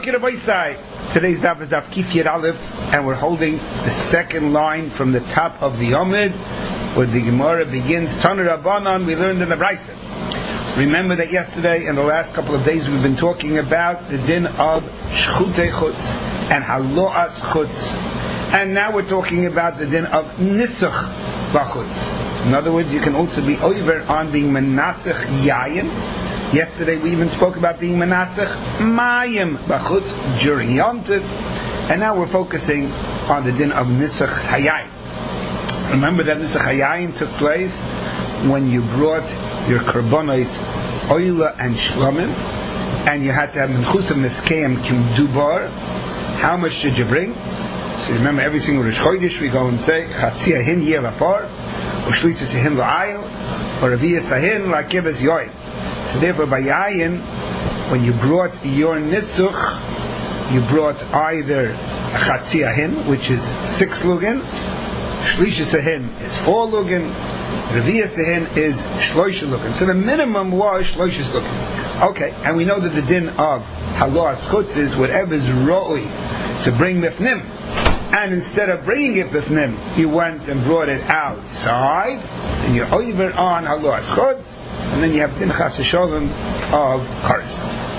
Okay, today's daf is daf Kif Yed Aleph, and we're holding the second line from the top of the Omid, where the Gemara begins. Tanu Rabbanan, we learned in the Brisa. Remember that yesterday and the last couple of days we've been talking about the din of Shchutei Chutz and Haloas Chutz, and now we're talking about the din of Nisuch B'Chutz. In other words, you can also be over on being Menasech Yayin. Yesterday we even spoke about being Menasech Mayim B'Chutz during Yom Tov, and now we're focusing on the din of Nisuch Hayayin. Remember that Nisuch Hayayin took place when you brought your Karbonos Oila and Shlomim, and you had to have Menchusim Neskeim Kim Dubar. How much should you bring? So remember, every single Rosh Chodesh we go and say Chatzia Hin Yeh Lapar, or Shlisus Hin La'ayil, or Aviyas Ahin La'kibas Yoim. So therefore, by Yayin, when you brought your Nisuch, you brought either a Chatzia Hin, which is 6 lugin, Shlisus Ahin is 4 lugin, Revi'as Ahin is Shloisha lugin. So the minimum was Shloisha lugin. Okay, and we know that the din of Haloas Chutz is whatever is Ro'oi to bring Mifnim. And instead of bringing it Mifnim, you went and brought it outside, and you're over on Haloas Chutz, and then you have din Chas V'Sholem of Kares.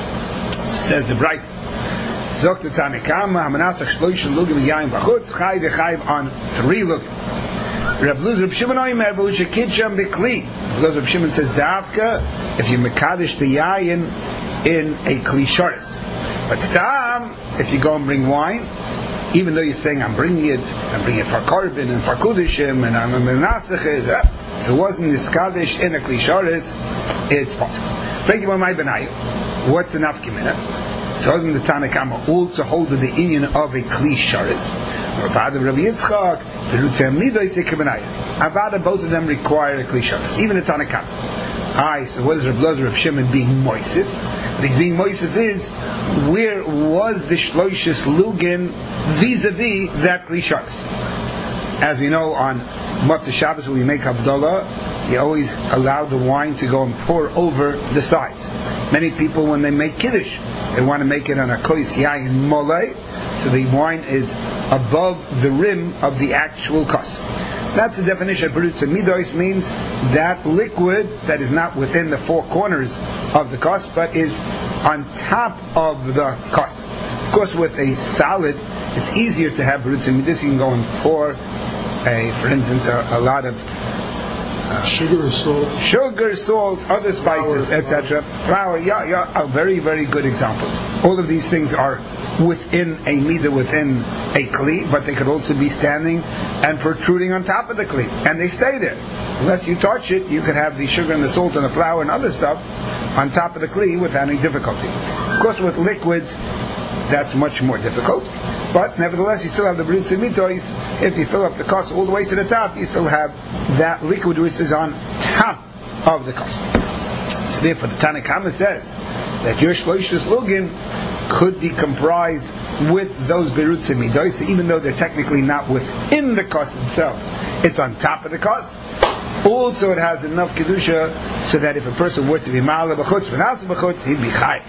Says the Brisa. Zok Tanakama Hamanasach Shloisha lugin Yayin B'Chutz Chai V'Chai on 3 lugin. Reb Shimon Oimer B'Ushekidsham B'Kli. Reb Shimon says Dafka if you mekadosh the yayin in a kli sharis. But stam if you go and bring wine, even though you're saying I'm bringing it for korban and for kudishim and I'm a menasech, if it wasn't niskadish in a kli sharis, it's possible. What's the nafkimina? Doesn't the Tanakama also hold the inyan of a kli sharis? Avada Rabbi Yitzchak, Avada, both of them require a kli sharis, even the Tanakama. So what is Reb Shimon being moisif? What he's being moisif is, where was the shloishis lugin vis-a-vis that kli sharis? As we know, on Matzah Shabbos when we make Havdalah, you always allow the wine to go and pour over the sides. Many people, when they make Kiddush, they want to make it on a kois yayin molei, so the wine is above the rim of the actual kos. That's the definition of Berutza Midos, means that liquid that is not within the 4 corners of the kos, but is on top of the kos. Of course, with a solid, it's easier to have Berutza Midos. You can go and pour, for instance, a lot of sugar, salt, other spices, etc. Flour, are very, very good examples. All of these things are within a midah, within a kli, but they could also be standing and protruding on top of the kli, and they stay there. Unless you touch it, you could have the sugar and the salt and the flour and other stuff on top of the kli without any difficulty. Of course, with liquids, that's much more difficult. But nevertheless, you still have the Berutza Midos. If you fill up the kos all the way to the top, you still have that liquid which is on top of the kos. So therefore, the Tanakama says that your shloishis lugin could be comprised with those Berutza Midos, even though they're technically not within the kos itself. It's on top of the kos. Also, it has enough kedusha so that if a person were to be ma'ala b'chutz, v'nasa b'chutz, he'd be chayiv.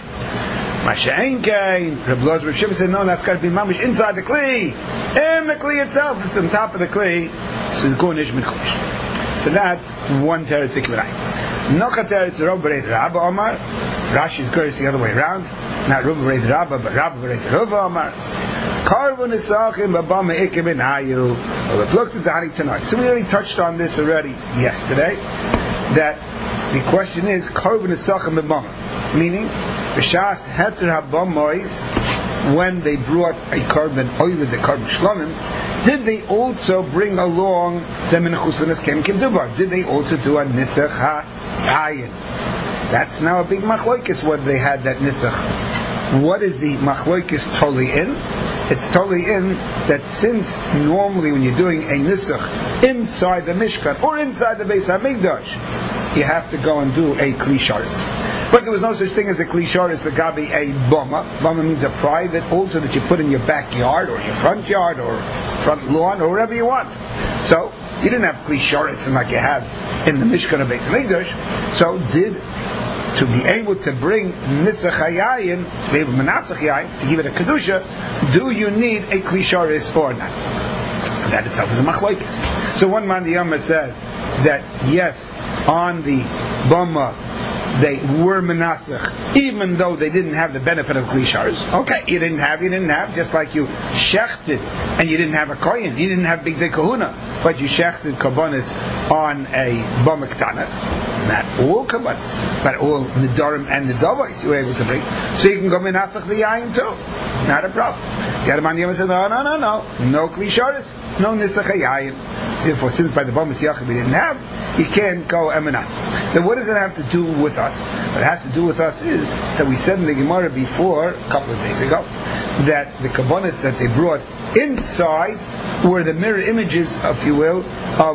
Masha'enkein, Reb Shimon said, no, that's got to be mamish inside the kli. And the kli itself is on top of the kli. So it's going ishmit kodesh. So that's one teretz ikvarayim. Nocha teretz Rav Bereit Rabba Omar. Rashi's curse the other way around. Not Rav Bereit Rabba, but Rav Bereit Rabba Omar. Karvon nisachim babama ikim benayu. We've looked at the Hani tonight. So we already touched on this already yesterday. That the question is karvon nisachim babama, meaning B'shas heter habamois, when they brought a korban oil, the korban shlomim, did they also bring along the menchusanas kem dubar? Did they also do a nisach ha'ayin? That's now a big machloikis whether they had that nisach. What is the machloikis totally in? It's totally in that since normally when you're doing a nisach inside the mishkan or inside the Beis Hamikdash, you have to go and do a kli sharis. But there was no such thing as a kli sharis, the gabi a bama. Bama means a private altar that you put in your backyard or your front yard or front lawn or wherever you want. So you didn't have kli sharis like you have in the Mishkan of Beis Hamikdash. So did to be able to bring Nisach Hayayin, to be able to Menasach Yayin, to give it a Kedusha, do you need a Kli Sharis or not? That itself is a Machlokes. So one man, the Yama says that yes, on the Bama, they were menasach, even though they didn't have the benefit of Kli Sharis. Okay, you didn't have, just like you shechted, and you didn't have a kohen, you didn't have big day kahuna, but you shechted kabbanis on a bama ketana. Not all kabbanis, but all nidarim and nidavos you were able to bring. So you can go menasach the yayin too. Not a problem. Yadaman Yama said, no Kli Sharis, no nisach yayin. Therefore, since by the bama yachid we didn't have, you can't go emenasach. Then what does it have to do with us? What it has to do with us is that we said in the Gemara before, a couple of days ago, that the kabbanis that they brought inside were the mirror images, if you will,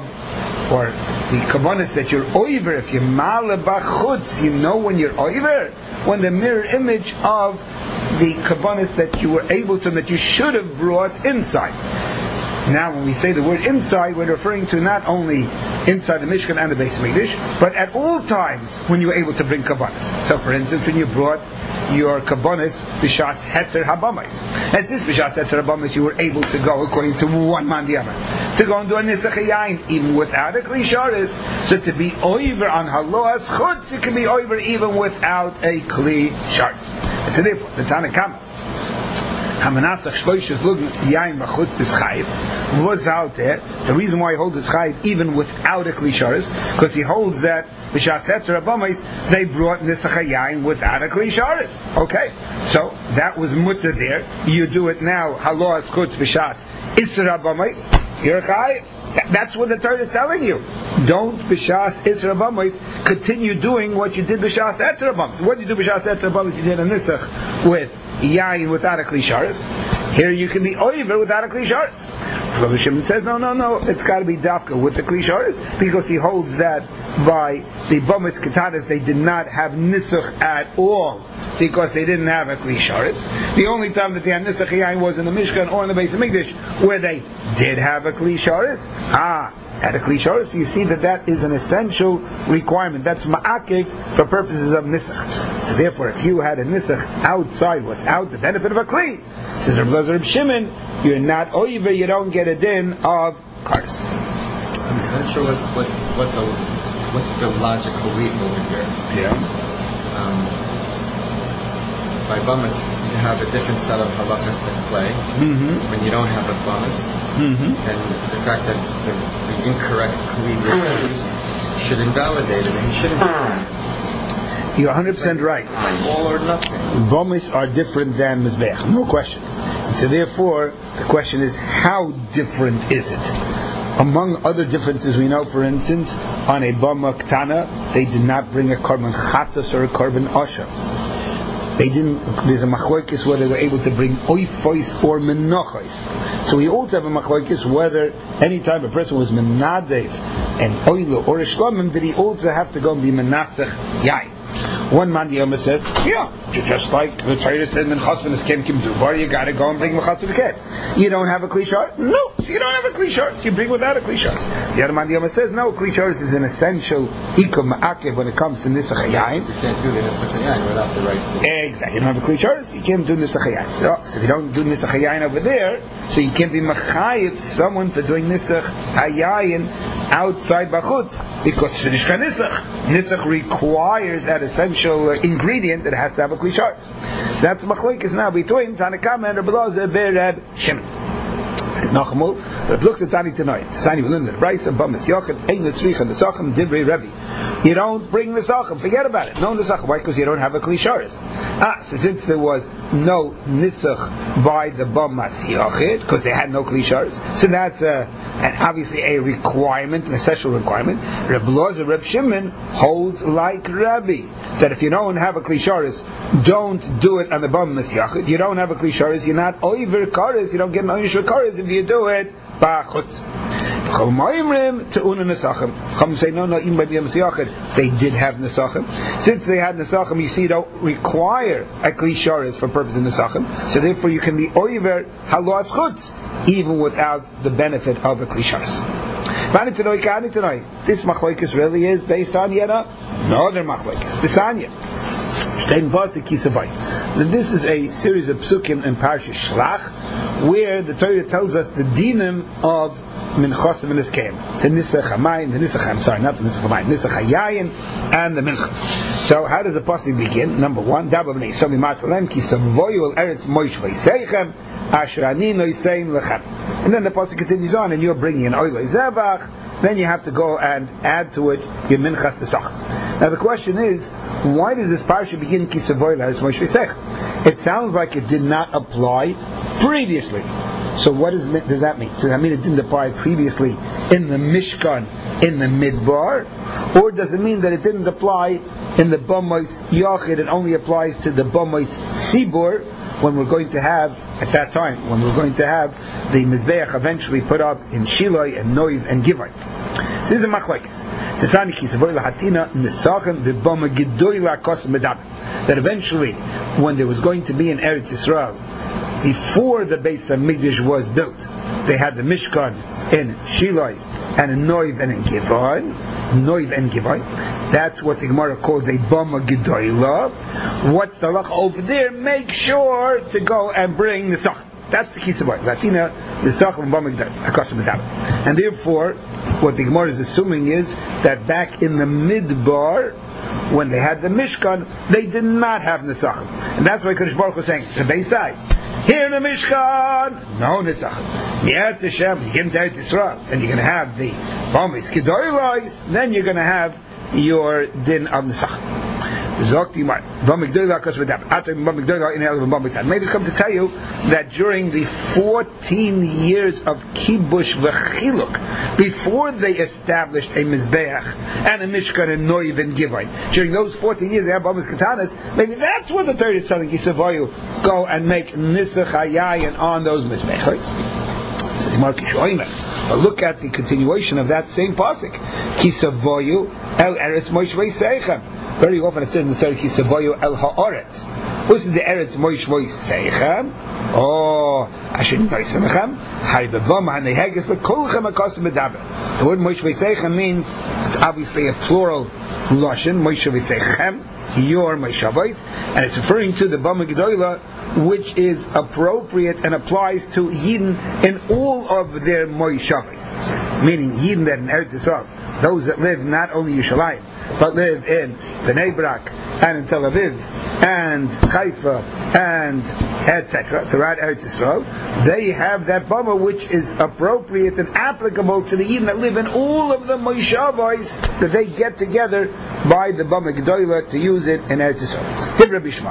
or the kabbanis that you're oiver, if you're male bachutz, you know when you're oiver, when the mirror image of the kabbanis that you were able to, that you should have brought inside. Now, when we say the word inside, we're referring to not only inside the Mishkan and the Beis Mikdash, but at all times when you were able to bring kabbanis. So, for instance, when you brought your kabbanis b'shas heter habamais, and since b'shas heter habamais you were able to go, according to one man the other, to go and do a nisach yayin even without a Kli Sharis. So to be over on haloas chutz, it can be over even without a Kli Sharis. So therefore, the Tanna Kama Hamanasach Shloishes Lug Yain Bachutz is Chayiv was out there. The reason why he holds it's Chayiv even without a Kli Sharis, because he holds that B'shas Heter Abamais they brought Nisach Yain without a Kli Sharis. Okay, so that was mutter there. You do it now. Haloas Chutz B'shas Isser Abamais. You're Chayiv. That's what the Torah is telling you. Don't b'shas Isra B'mos continue doing what you did b'shas Eter B'mos. What did you do b'shas Eter B'mos? You did a nisach with yayin without a Kli Sharis. Here you can be oiver without a Kli Sharis. Rabbi Shimon says no, it's got to be dafka with the Kli Sharis, because he holds that by the B'mos Ketanas they did not have nisach at all, because they didn't have a Kli Sharis. The only time that they had nisach yayin was in the Mishkan or in the Beis Mikdash, where they did have a Kli Sharis. At a Kli Sharis, you see that is an essential requirement. That's ma'akev for purposes of nisach. So therefore, if you had a nisach outside without the benefit of a Kli, says Reb Shimon, you're not oiver, you don't get a din of kares. I'm not sure what's the logical read over here. Yeah. By Bamas, you have a different set of halachas that play. Mm-hmm. When you don't have a Bamas, and the fact that the incorrect Kli used should invalidate it, and he shouldn't. You're 100% right. All or nothing. Bamas are different than Mizbeach, no question. And so therefore, the question is, how different is it? Among other differences, we know, for instance, on a Bama Ktana, they did not bring a Korban Chatas or a Korban Osha. They didn't. There's a machlokes whether they were able to bring oifos or menachos. So we also have a machlokes whether any time a person was menadev and oilo or a shlamim, did he also have to go and be menasach yain. One man the Yoma said, yeah, just like the Torah said in Chassan Kem Dubar, you got to go and bring Mechassan Kem. You don't have a Kli Sharis? No, so you don't have a Kli Sharis. You bring without a Kli Sharis. The other man the Yoma says, no, Kli Sharis is an essential ikum ma'akev when it comes to Nisach Hayayin. You can't do the Nisach Hayayin without the right. Exactly. You don't have a Kli Sharis, you can't do Nisach Hayayin. So if you don't do Nisach Hayayin over there, so you can't be Machayiv someone for doing Nisach Hayayin outside Bachutz, because Shnishka Nisach. Nisach requires that essential ingredient that has to have a Kli Sharis. So that's machlokes now between Tanna Kama and Reb Elazar Reb Shimon. It's Nachamul. Reb looked at Tani tonight. Tani will learn the Brisa Bamas Yochid Ein Nesricha Nesachim Divrei Revi. You don't bring Nesachim. Forget about it. No Nesachim. Why? Because you don't have a Kli Sharis. So since there was no Nisach by the Bamas Yochid, because they had no Kli Sharis, so that's obviously a requirement, an essential requirement. Reb Elazar Reb Shimon holds like Rabbi that if you don't have a Kli Sharis, don't do it on the Bamas Yochid. You don't have a Kli Sharis, you're not over kares. You don't get an oinish for kares if you do it ba'chutz. Chum say no, even by the Bamas Yochid they did have nesachim. Since they had nesachim, you see, you don't require a Kli Sharis for purpose of nesachim. So therefore, you can be over halos chutz even without the benefit of a Kli Sharis. This machlokes really is based on yet no other machlokes. This Anya. This is a series of psukim in Parashat Shlach, where the Torah tells us the dinim of minchos and niskeim, the nisach hamayim, the nisach, I'm sorry, not the nisach hamayim, nisach hayayin, and the mincha. So how does the pasuk begin? Number one, Daba b'nei Yisrael mimatalem ki savoyu al eretz moish v'yiseichem asher ani noiseim lechem. And then the pasuk continues on, and you're bringing an oilei zevach. Then you have to go and add to it your minchas tesach. Now the question is, why does this parsha begin ki savoyu al eretz moish v'yiseichem? It sounds like it did not apply previously. So what does that mean? Does that mean it didn't apply previously in the Mishkan, in the Midbar? Or does it mean that it didn't apply in the Bamais Yachid, it only applies to the Bamais Sibur, when we're going to have, at that time, when we're going to have the Mizbeach eventually put up in Shiloi and Noiv and Givai? This is a machlokes. That eventually, when there was going to be an Eretz Yisrael, before the Beis HaMikdash was built, they had the Mishkan in Shiloi and in Noiv and in Givai. That's what the Gemara calls a Bama Gedoyla. What's the halach over there? Make sure to go and bring the Sach. That's the Kisavoy. Latina, the Sach and Bama Gedoyla. And therefore, what the Gemara is assuming is that back in the Midbar, when they had the Mishkan, they did not have Nesachim. And that's why Kadosh Baruch Hu was saying, the Beisai, here in the Mishkan, no Nesachim. Yet Hashem, you get into Eretz Yisrael, and you're going to have the Bamis Kedoylais, then you're going to have your din of Nesachim. Maybe it's come to tell you that during the 14 years of Kibush v'Chiluk, before they established a Mizbeach and a Mishkan and Noiv and Givai, during those 14 years they have Bamas Katanas, maybe that's what the Torah is telling Kisavoyu, go and make Nisach Hayayin on those Mizbeachos. But look at the continuation of that same pasuk. Kisavoyu el eretz moish v'yiseichem. Very often it says in the Torah, Kisavoyu el ha'oretz. This is the eretz moish v'yiseichem. Oh, asher nisemechem. Haribabam ha'neheges lekolchem akasim medaber. The word moish v'yiseichem means, it's obviously a plural lashon, moish v'yiseichem, your Moishavos, and it's referring to the Bama Gedoyla, which is appropriate and applies to Yidden in all of their Moishavos. Meaning Yidden that in Eretz Yisrael, those that live not only Yerushalayim, but live in Bnei Brak and in Tel Aviv and Haifa and etc. throughout Eretz Yisrael, they have that Bama which is appropriate and applicable to the Yidden that live in all of the Moishavos that they get together by the Bama Gedoyla to use it in Eretz Yisrael. Tib Rabbi Shmuel.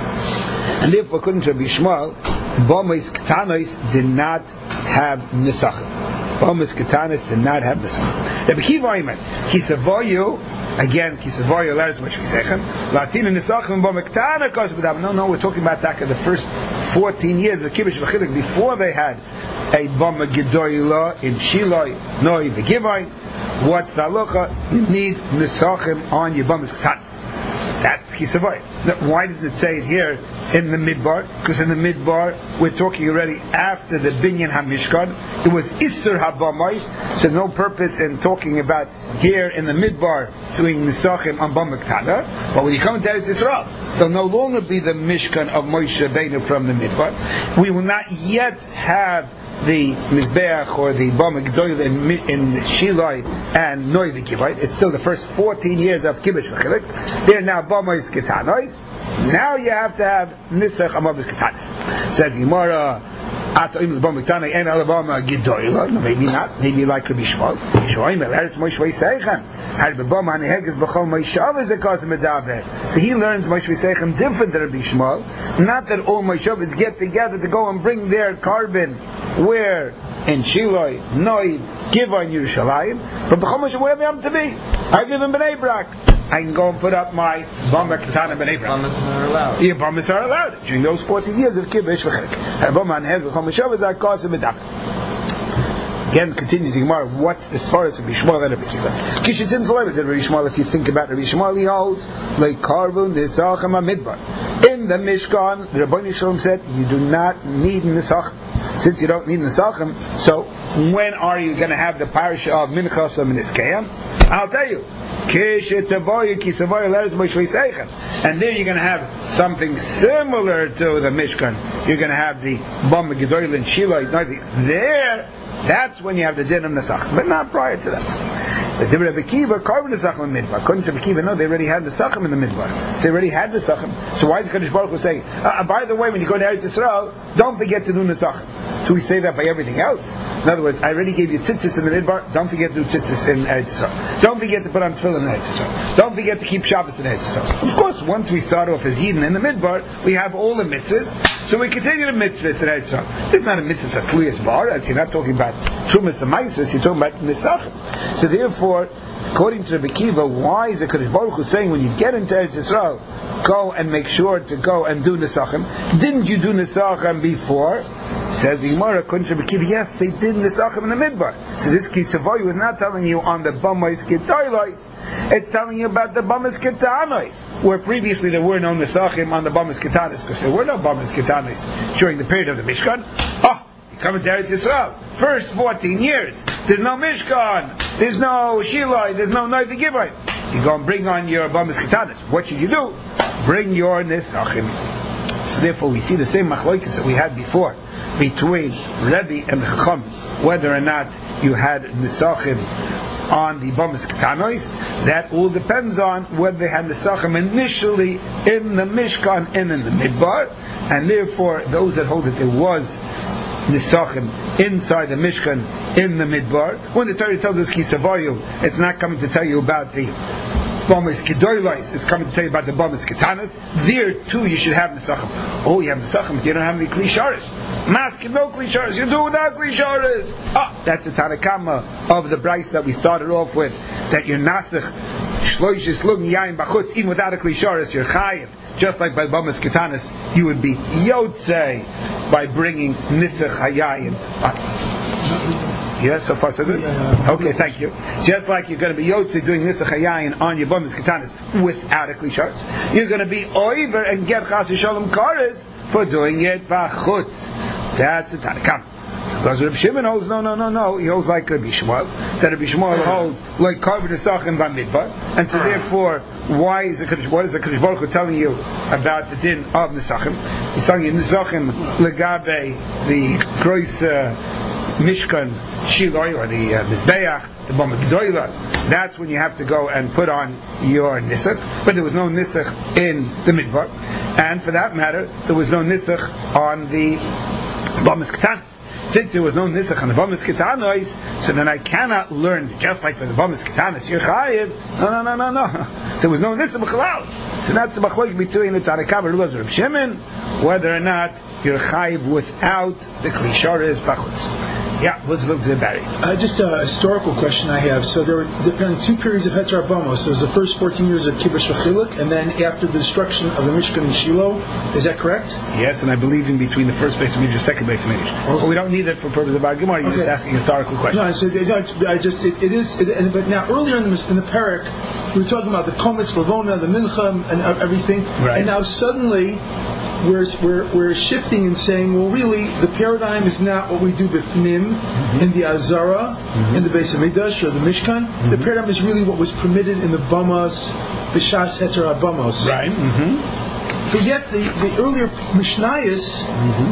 And therefore, according to Rabbi Shmuel, Bamas Ketanos did not have Nisachim. Bamas Ketanos did not have Nisachim. Rabbi Kiva Ayman, Kisavoyu, again, Kisavoyu, letters which we say, Latina Nisachim, Bama Ketana, Kosbadab. No, we're talking about that in the first 14 years of Kibush V'Chilik, before they had a Bama Gedoyla in Shiloi, Noi, V'Givai. What's the halacha? You need Nisachim on your Bamas Ketanos. That's Kisavoy. Why does it say it here in the Midbar? Because in the Midbar, we're talking already after the Binyan HaMishkan. It was Isser HaBamais, so no purpose in talking about here in the Midbar doing Nisachim on Bama Ketana. But when you come to Eretz Yisrael, there'll no longer be the Mishkan of Moshe Rabbeinu from the Midbar. We will not yet have the Mizbeach or the Bama Gedoyla in Shiloi and Noi V'Givai. It's still the first 14 years of Kibush V'Chilik. They're now Bamais Ketanois. Now you have to have Nisach Amabis Ketanos. Says Gemara, Atoim Bama Ketana and Alabama Gedoyla. No, maybe not. Maybe like Rabbi Shmuel. Shoim Eretz Moshe V'Yiseichem. Had Bama Neheges B'Chol Moshav is a cause of Medaber. So he learns Moshe V'Yiseichem different than Rabbi Shmuel. Not that all Moshavas get together to go and bring their carbon where in Shiloi, Noi, Givai, and Yerushalayim, but B'Chol Moshe, wherever I'm to be, I live in Bnei Brak. I can go and put up my Bama Ketana Bnei Brak. Bamas are allowed. Yeah, Bamas are allowed during those 14 years of Kibush V'Chilik. Bama and Hed B'Chol Moshe is our cause of Medaber. Again, continues the Gemara, what's the svaras of Rabbi Shmuel and Rabbi Akiva? Kishitzin Zolay, Rabbi Shmuel, if you think about Rabbi Shmuel, he holds, like Karvun, Nisachim HaMidbar. In the Mishkan, the Rabbeinu Shalom said, you do not need Nisachim. Since you don't need Nisachim, so when are you going to have the parasha of Minchas and Miskayim? I'll tell you. And there you're going to have something similar to the Mishkan. You're going to have the Bama Gedoyl and Shiloh. There, that's when you have the din of Nesach, but not prior to that. The Rabbi Akiva carved Nesachim in the Midbar. According to Rabbi Akiva, no, they already had the Nesachim in the Midbar. So they already had the Nesachim. So why is Kadosh Baruch Hu saying, by the way, when you go to Eretz Yisrael, don't forget to do Nesachim? Do we say that by everything else? In other words, I already gave you tzitzis in the Midbar, don't forget to do tzitzis in Eretz Yisrael. Don't forget to put on tefillin in Eretz Yisrael. Don't forget to keep Shabbos in Eretz Yisrael. Of course, once we start off as Yidden in the Midbar, we have all the mitzvahs, so we continue the mitzvahs in Eretz Yisrael. This is not a mitzvah Sakluyas Bar, as you're not talking about Trumas and Maisus, you're talking about Nesachim. So therefore, according to Rabbi Akiva, why is the Kadosh Baruch Hu saying when you get into Eretz Yisrael, go and make sure to go and do Nesachim? Didn't you do Nesachim before? Says the Gemara, according to Rabbi Akiva, yes, they did Nesachim in the Midbar. So this Kisavoy was not telling you on the Bamais Ketailois, it's telling you about the Bamais Ketanois, where previously there were no Nesachim on the Bamais Ketanis, because there were no Bamais Ketanis during the period of the Mishkan. Coming to Eretz Yisrael, first 14 years, there's no Mishkan, there's no Shiloh, there's no Noiv Givai. You go and bring on your Bamais Ketanis. What should you do? Bring your Nesachim. So therefore we see the same machloikis that we had before between Rebbe and Chacham, whether or not you had Nesachim on the Bamais Ketanois. That all depends on whether they had Nesachim initially in the Mishkan and in the Midbar, and therefore those that hold that there was Nesachim inside the Mishkan in the Midbar. When the Torah tells us Kisavayu, it's not coming to tell you about the Bamais Kedoylais, it's coming to tell you about the Bamais Ketanas. There too you should have Nesachim. Oh, you have Nesachim, but you don't have any Kli Sharish. Masking no Kli Sharish, you do without Kli Sharish. That's the Tanakama of the Bryce that we started off with, that you're Nasach Shloishes Lugn Yain Bachutz, even without a Kli Sharish, you're Chayiv. Just like by Bamais Ketanis, you would be Yotzei by bringing Nisach Hayayin. Yeah, so far so good? Okay, thank you. Just like you're going to be Yotzei doing Nisach Hayayin on your Bamais Ketanis without a Kli Sharish, you're going to be Oiver and get Chas Yishalom Kares for doing it Bachutz. That's the Tanakam. Because Rabbi Shimon holds, no. He holds like Rabbi Shmuel. That Rabbi Shmuel holds like Karvin Nesachim Bamidbar. And so therefore, what is the Kadosh Baruch Hu telling you about the din of Nesachim? He's telling you Nesachim Legabe, the Krois Mishkan Shiloh, or the Mizbeach, the Bama Gedoyla. That's when you have to go and put on your Nisach. But there was no Nisach in the Midbar. And for that matter, there was no Nisach on the Bamais Ketanis. Since there was no Nisach on the Bamais Ketanos, so then I cannot learn just like for the Bamais Ketanos, you're Chayiv. No. There was no Nisach B'chalal. So that's the Machloek between the Tanakam and Rabbi Shimon, whether or not you're Chayiv without the Kli Sharish Bachutz. Yeah, what's the Barry? Just a historical question I have. So there were apparently two periods of Heter Abamos. There was the first 14 years of Kibbutz V'chiluk, and then after the destruction of the Mishkan in Shiloh. Is that correct? Yes, and I believe in between the first base of Midrash, second base of Midrash. But we don't need it for purpose of our Gemara. You're just asking a historical question. No, so but now earlier in the Parak, we were talking about the Kometz, Lavona, the Mincha, and everything. Right. And now suddenly we're shifting and saying, well, really, the paradigm is not what we do b'fnim in the Azara, in the Beis Hamikdash or the Mishkan. The paradigm is really what was permitted in the Bamas, B'shas Heter Abamos. Right. But yet the earlier Mishnayos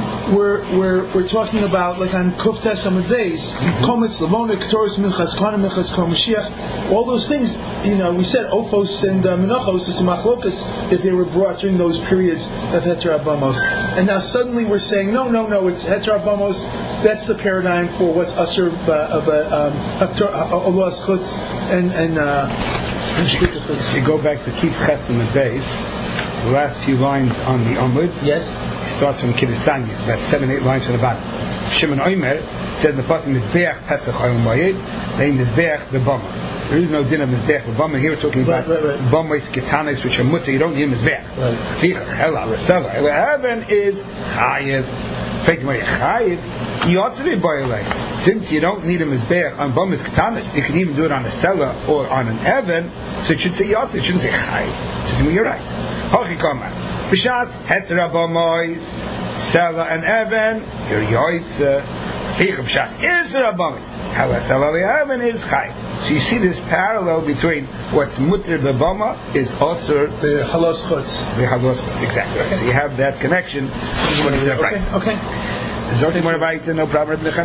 we're talking about, like on Kuftes Amud Beis, Kometz, Lavona, Ketoros, Minchas, Kana, Minchas, Kol Mashiach, all those things. We said Ophos and Menachos, it's a machlokas if they were brought during those periods of Heter Abamos. And now suddenly we're saying, no, it's Heter Abamos. That's the paradigm for what's Asur Olas Chutz and Shkita Chutz. If you go back to Kif Ches Amud Beis, the last few lines on the Amud. Yes. It starts from Kiddusanya, that's 7-8 lines from the bottom. Shimon Omer said in the pasuk Mizbeach Pesach Hayom Bayid, they Mizbeach the Bama. There is no din of Mizbeach the Bama. Here we're talking about Bamais Ketanis, which are mutter. You don't need Mizbeach. Heaven is Chayev. Since you don't need a mizbeach on Bomis Katanis, you can even do it on a cellar or on an Evan, so it should say Yotzer, it shouldn't say Chayiv. You're right. B'shas Heter Abomois, Cellar and Evan, you're Yotzer. B'shas Isra Abomois, Hala Cellar and Evan is Chayiv. So you see this parallel between what's Mutter B'Boma is also the Halos Chutz. The Halos Chutz, exactly. Okay. So you have that connection. Okay. No problem. This is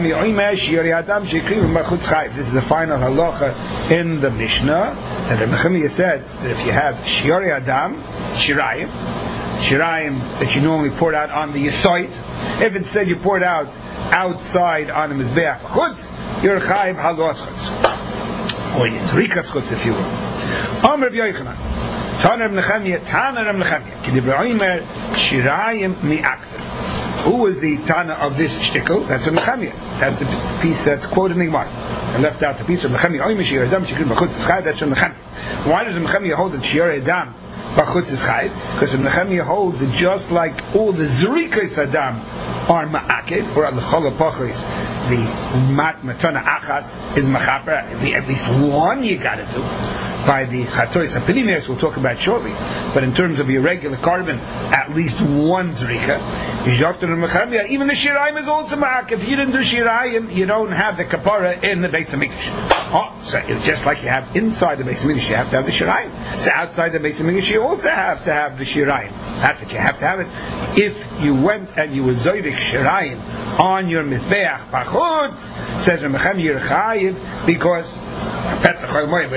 the final halacha in the Mishnah. And the Nechemia said that if you have Shiori Adam, Shirayim that you normally pour out on the Yisoid, if instead you pour it out outside on the Mizbeach Chutz, you're Chayiv Halos Chutz. Or Yitzrikas Chutz, if you will. Amr B'Yochanan. Taner Nechemia, K'divrei Omer, Shirayim Mi'akfer. Who was the Tana of this shtickle? That's from Nechemia. That's the piece that's quoted in the Gemara. I left out the piece from Nechemia. That's from Nechemia. Why does Nechemia hold that Shiur Adam B'chutz is Chayv? Because Nechemia holds that just like all the Zrikas Adam are Ma'akev, or the Chol HaPachos, the Matana Achas is Machaper, at least one you got to do. By the Chatoris Apinimes we'll talk about shortly, but in terms of your regular carbon, at least one Zrika. Even the Shirayim is also Ma'ak. If you didn't do Shirayim, you don't have the Kapara in the Beis HaMikdash. So just like you have inside the Beis HaMikdash, you have to have the Shirayim. So outside the Beis HaMikdash, you also have to have the Shirayim. That's what you have to have it. If you went and you were Zoydik Shirayim on your Mizbeach Bachut, says Ramachem Yerchayiv, because Pesach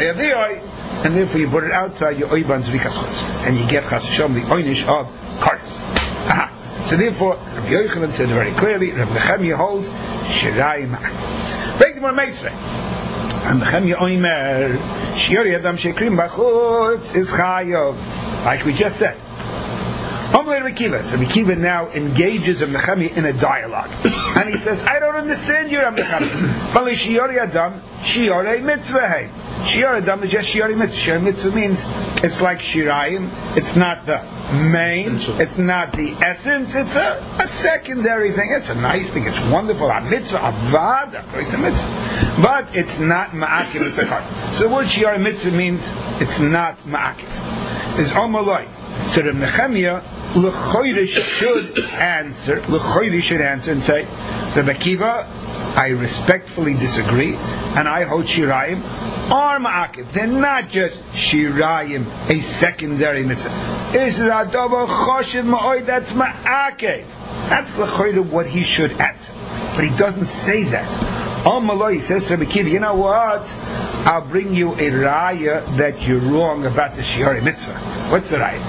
and therefore you put it outside your oiban zrikas chutz, and you get chas v'shalom the oynish of kares. So therefore, Rabbi Yochanan said very clearly, Rabbi Nechemia holds shirayim ma'ak. Break the more meisrei. And Nechemia oimer shiori adam shekrim b'chutz is chayov, like we just said. Rabbi Kiva now engages Rabbi Nechemia in a dialogue, and he says, "I don't understand you, Rabbi Nechemia. Bali shiori adam shiorei mitzvah. Shior Adam is just Shiori Mitzvah. Shiori Mitzvah means it's like Shirayim. It's not the main. Essential. It's not the essence. It's a secondary thing. It's a nice thing. It's wonderful. A mitzvah, avad, a mitzvah. But it's not ma'akiv l'sakar. So the word Shiori Mitzvah means it's not ma'akiv. It's omaloi. So the Nechemia l'choyrish should answer and say, Rabbi Akiva, I respectfully disagree, and I hold Shirayim are ma'akiv. They're not just Shirayim, a secondary mitzvah. Is adova choshev ma'oid, that's ma'akiv. That's l'choyre what he should answer. But he doesn't say that. He says to Rabbi Akiva, you know what? I'll bring you a raya that you're wrong about the Shiori Mitzvah. What's the raya?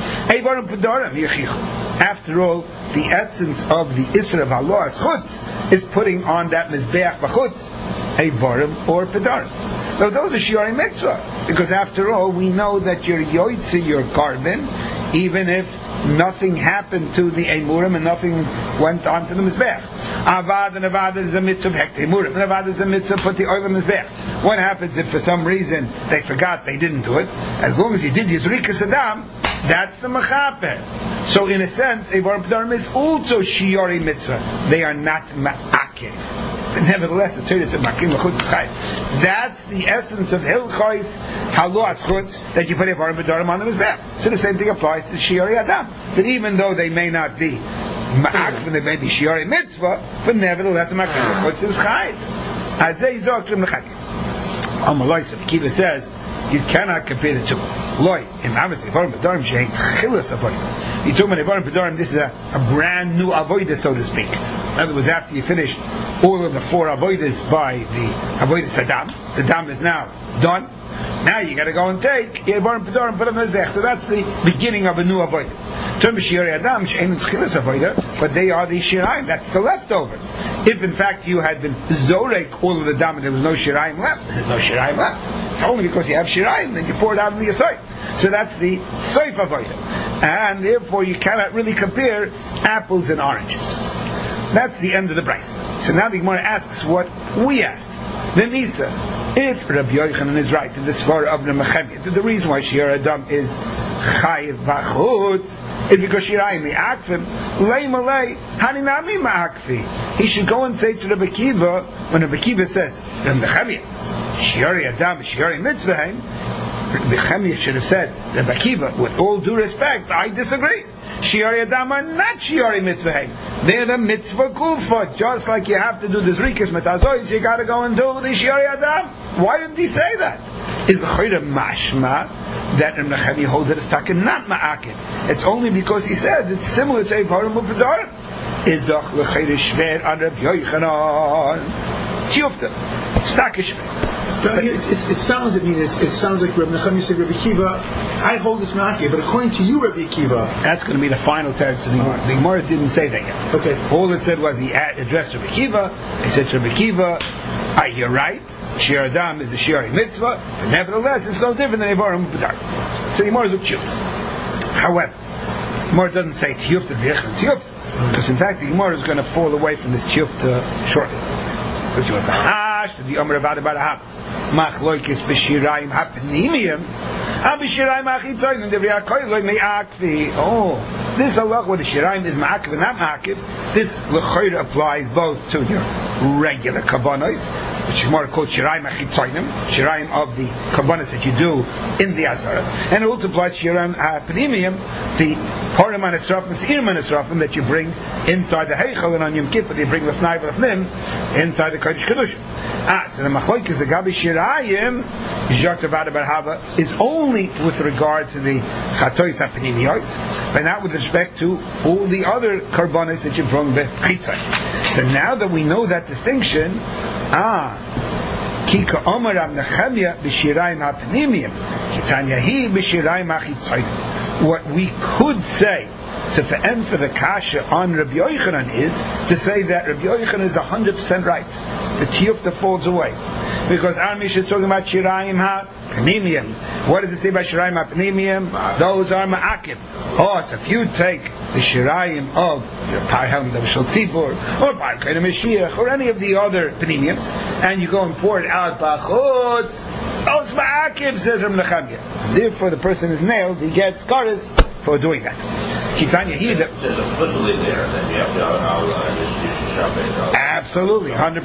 After all, the essence of the Isra of Allah Chutz is putting on that Mizbeach B'chutz a Vorim or Pedarim. Now those are Shiori Mitzvah, because after all, we know that you're Yoitzi, your carbon, even if nothing happened to the Emurim and nothing went on to the Mizbeach. Avad and Avad is a mitzvah of Hekte Emurim, and Avad is a mitzvah put the oil in the Mizbeach. What happens if for some reason they forgot, they didn't do it? As long as you did Yizrikas Adam, that's the Mechaper. So in a sense, a Vorim Pedarim is also Shiori Mitzvah. They are not Ma'akev. But nevertheless, the Torah said, that's the essence of Hilchos Haluas Chutz, that you put a Vorim Pedarim on the Mizbeach. So the same thing applies to Shiori Adam. That even though they may not be Ma'ak, they may be Shiori Mitzvah, but nevertheless, Ma'ak Chutz is Chayv. Azay Zokrim L'Chakim. Amalois, Kiva says, you cannot compare the two. Loi, in Amas Evarim Pedarim, Shein Tchilas Avodah. You talk about Evarim Pedarim, this is a brand new Avodah, so to speak. In other words, after you finish all of the 4 Avodas by the Avodah Saddam, the Dam is now done. Now you got to go and take Evarim Pedarim, put them in the So that's the beginning of a new Avodah. Term Shiori Adam, Shein Tchilas Avodah, but they are the Shirayim, that's the leftover. If in fact you had been Zorek all of the Dam and there was no Shirayim left, there's no Shirayim left. It's only because you have Shirayim and you pour it out in the Yisai. So that's the Soif Avodah. And therefore you cannot really compare apples and oranges. That's the end of the Bryce. So now the Gemara asks what we asked. The Misa, if Rabbi Yochanan is right in the Svara of the Nechemia, the reason why Shiur Adam is chayiv b'chutz is because Shirayim me'akvim lei malei haninami ma'akvi. He should go and say to Rabbi Akiva, when Rabbi Akiva says Rabbi Nechemia Shiori Adam Shiori Mitzvahim, Rabbi Nechemia should have said, Rabbi Akiva, with all due respect, I disagree. Shiori Adam are not Shiori Mitzvahim. They're a mitzvah kufa. Just like you have to do the Zrikas Metazois, you got to go and do the Shiori Adam. Why didn't he say that? Is the Chayra mashma that Rabbi Nechemia holds that it's taken not ma'akin? It's only because he says it's similar to Evarim U'Pedarim. Is the Chayra shver on Rabbi Yochanan Tiyufta Stakish. It sounds like Rabbi Nechemia said, Rabbi Akiva, I hold this ma'akin, but according to you, Rabbi Akiva, that's going to be the final text of the Gemara. The Gemara didn't say that yet. Okay. All it said was he addressed Rabbi Akiva. He said to Rabbi Akiva, you're right. Shir Adam is a Shiori mitzvah, but nevertheless, it's no different than Evarim U'Pedarim. So the Gemara is Tiyufta. However, the Gemara doesn't say Tiyufta Tiyufta, because in fact the Gemara is going to fall away from this Tiyufta shortly. So the Omer about Barahab Machloikis b'Shirayim hapnimiyim b'Shirayim achitzonim devriya koiloi me'akvi. Oh, this halach where the Shirayim is ma'akiv and not ma'akiv, this l'choira applies both to your regular kabbanos, which is more called Shirayim achitzonim, Shirayim of the kabbanos that you do in the Azara, and it also applies to Shirayim hapnimiyim, the Purim and Esrafim, Seirim and Esrafim that you bring inside the Heichal, and on Yom Kippur you bring Lefnai v'Lefnim inside the Kodesh Kedushim. So the Machlokes, the Gabi Shirayim, is only with regard to the Chatois HaPnimiyot, but not with respect to all the other Karbanos that you bring B'Chitzai. So now that we know that distinction, Kika Omer Rav Nechemia b'Shirayim HaPnimiyim, Kitanya Hi b'Shirayim HaChitzai. What we could say to answer the kasha on Rabbi Yochanan is to say that Rabbi Yochanan is 100% right. The tiyufta falls away. Because our Mishnah is talking about Shirayim HaPnimiyim. What does it say about Shirayim HaPnimiyim? Those are ma'akim. Oh, so if you take the Shirayim of Parham Davashal Tzibur, or Parkei Mashiach, or any of the other Pnimiyims, and you go and pour it out Bachutz, those ma'akim, says Rabbi Nechemia. Therefore, the person is nailed, he gets kares for doing that. Kitanya here. It says explicitly there that you have to absolutely, 100%.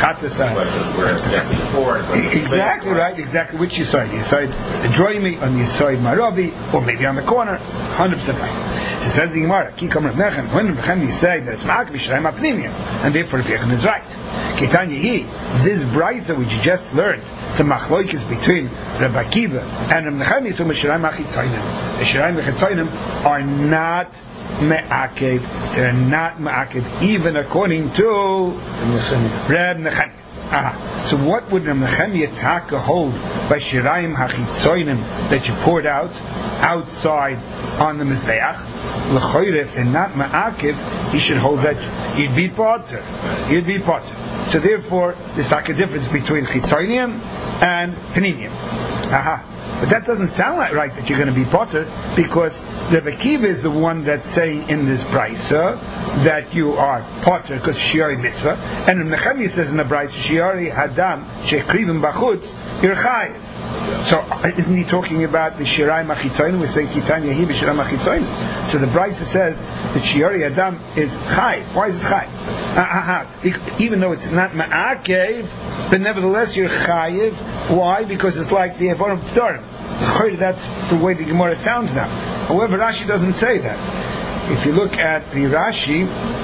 Exactly right. Exactly which you side. You side the Droimi on the side Marabi, or maybe on the corner. 100% right. So it says the Gemara. When you say that it's ma'akim b'Shirayim HaPnimiyim, and therefore the Bechem is right. Kitanya here. This brisa which you just learned, the machloikis between Rabbi Akiva and Rabbi Nechemia, so Shirayim HaChitzayim. The Shirayim HaChitzayim are not me'akev. They're not me'akev, even according to Rabbi Nechemia. So what would Rabbi Nechemia Taka hold by Shirayim HaChitzayim that you poured out outside on the Mizbeach? L'choyre, if they're not me'akev, he should hold that you'd be potter. You'd be potter. So therefore, there's like a difference between Chitzayim and Pnimiyim. But that doesn't sound like right that you're going to be potter, because Rabbi Akiva is the one that's saying in this brisa that you are potter because Shiori mitzvah, and Rabbi Nechemia says in the brisa Shiori Hadam Shekrivim Bachutz you're chayiv. So isn't he talking about the Shirayim HaChitzayim? We're saying Kitanya Hi b'Shirayim HaChitzayim. So the brisa says that Shiori Adam is chayiv. Why is it chayiv? Even though it's not ma'akev, but nevertheless you're chayiv. Why? Because it's like the Evarim U'Pedarim. That's the way the Gemara sounds now. However, Rashi doesn't say that. If you look at the Rashi,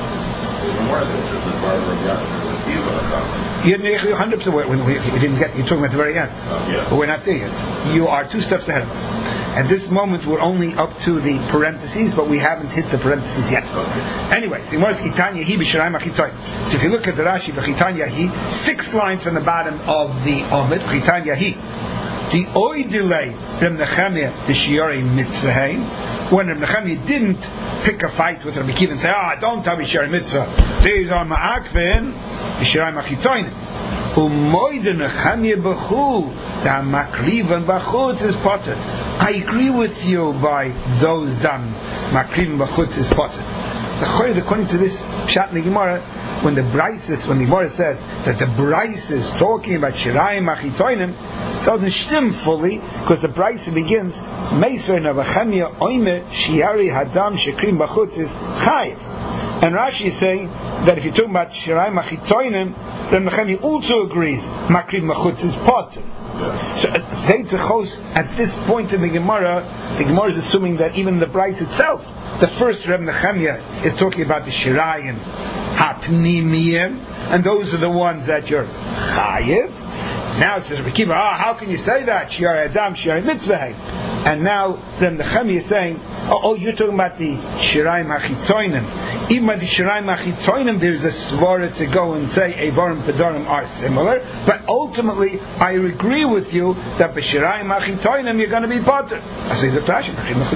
you're 100%. We didn't get. You're talking about the very end, but we're not there yet. You are 2 steps ahead of us. At this moment, we're only up to the parentheses, but we haven't hit the parentheses yet. Anyway, so if you look at the Rashi, Chitanya Hi, 6 lines from the bottom of the Omid, Chitanya Hi. The oidilei Rabbi Nechemia the Shiori mitzvah. When Rabbi Nechemia didn't pick a fight with Rabbi Akiva and say, don't tell me Shiori mitzvah. These are ma'akvin the Shiori machitzonim. Umoide Nechemia b'chu the makrivan b'chutz is potter. I agree with you by those done. Makrivan b'chutz is potter. according to this pshat in the Gemara, when the Gemara says that the Brais is talking about Shirayim Achitzonim, it doesn't stem fully, because the Brais begins Meiser Navachemia Oime Shiari Hadam Shekrim Bachutz is Chayiv. And Rashi is saying that if you're talking about Shirayim Achitzonim, then Nechemia also agrees Makrim Bachutz is Potter. So at this point in the Gemara is assuming that even the Brais itself, the first Reb Nechemia is talking about the Shirayim Hapnimiyim, and those are the ones that you're Chayiv. Now it says, how can you say that? Shiar Adam, Shiar Mitzvah. And now Reb Nechemia is saying, you're talking about the Shirayim HaChitzonim. Even by the Shirayim HaChitzonim, there's a svara to go and say Eivarim Pedarim are similar, but ultimately I agree with you that by Shirayim HaChitzonim you're going to be potter. I say the Rashi,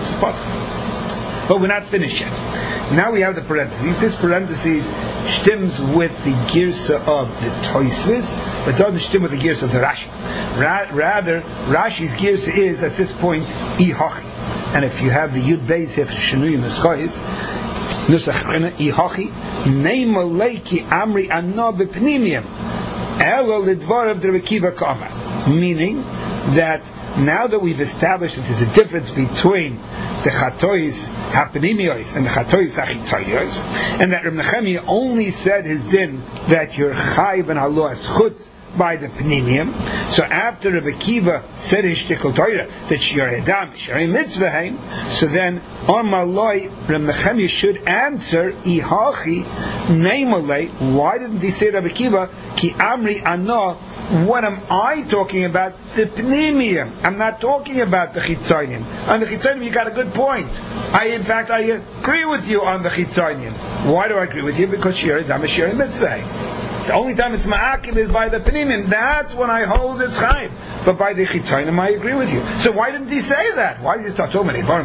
but we're not finished yet. Now we have the parentheses. This parentheses stems with the girsa of the Tosfos, but doesn't stem with the girsa of the Rashi. Rather, Rashi's girsa is at this point Ihachi. And if you have the Yud Beis here for Shenuyim Eskois, Nusach Ihachi, Neima Leiki Amri Anna Bepnimiyim, Elo Lidvarav Rabbi Akiva Kama. Meaning that now that we've established that there's a difference between the Chatois Hapnimiyos and the Chatois Achitzayos, and that Reb Nechemia only said his din that you're Chayiv and Halo as Chutz by the Pnimiyim. So after Rabbi Akiva said his shtikol Torah that Shiar Adam, Shiar Mitzvah, so then Maloi Reb Nechemia should answer Ihachi Neimalei. Why didn't he say Rabbi Akiva Ki Amri Ano? What am I talking about? The Pnimiyim. I'm not talking about the Chitzayim. On the Chitzayim you got a good point. I agree with you on the Chitzayim. Why do I agree with you? Because Shiar Adam is Shiar Mitzvah. The only time it's ma'akiv is by the Pnimim. That's when I hold it's chayv. But by the Chitzayim, I agree with you. So why didn't he say that? Why did he start talking about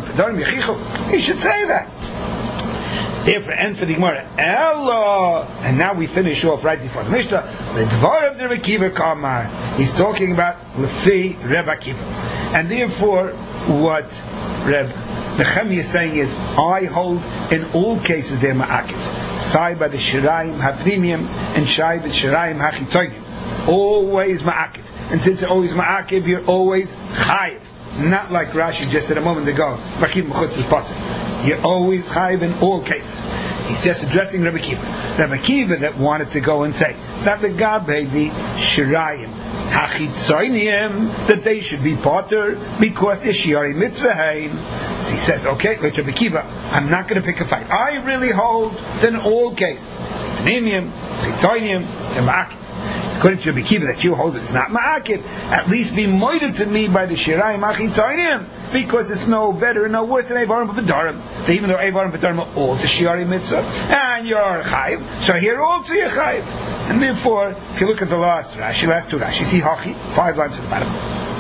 it? He should say that. Therefore, and for the Gemara, Ella. And now we finish off right before the Mishnah. The Dvar of the Rebbe Akiva Kamar. He's talking about Lefi Rebbe Akiva. And therefore, what Reb Nechemia is saying is, I hold in all cases they're ma'akiv. Sai by the Shirayim Hapnimiyim and Shai by the Shirayim Hachitzonim. Always ma'akiv. And since you're always ma'akiv, you're always chayiv. Not like Rashi just said a moment ago, Makiv Mechutz is potter. You're always chayiv in all cases. He's just addressing Rabbi Akiva. Rabbi Akiva that wanted to go and say that the Gabe, the Shirayim Hachitzonim, that they should be potter because it's Shiari Mitzvah. So he says, okay, like Rabbi Akiva, I'm not going to pick a fight. I really hold that in all cases, Pnimiyim, Chitzonim, and Ma'akiv. According to Rabbi Akiva that you hold it's not ma'akiv, at least be moided to me by the Shirayim Achitzonim, because it's no better and no worse than Eivarim B'Darim. Even though Eivarim B'Darim are all the Shiari Mitzvah, and you're Chayiv, so here also you're Chayiv. And therefore, if you look at the last two Rashi, you see Hachi, 5 lines at the bottom.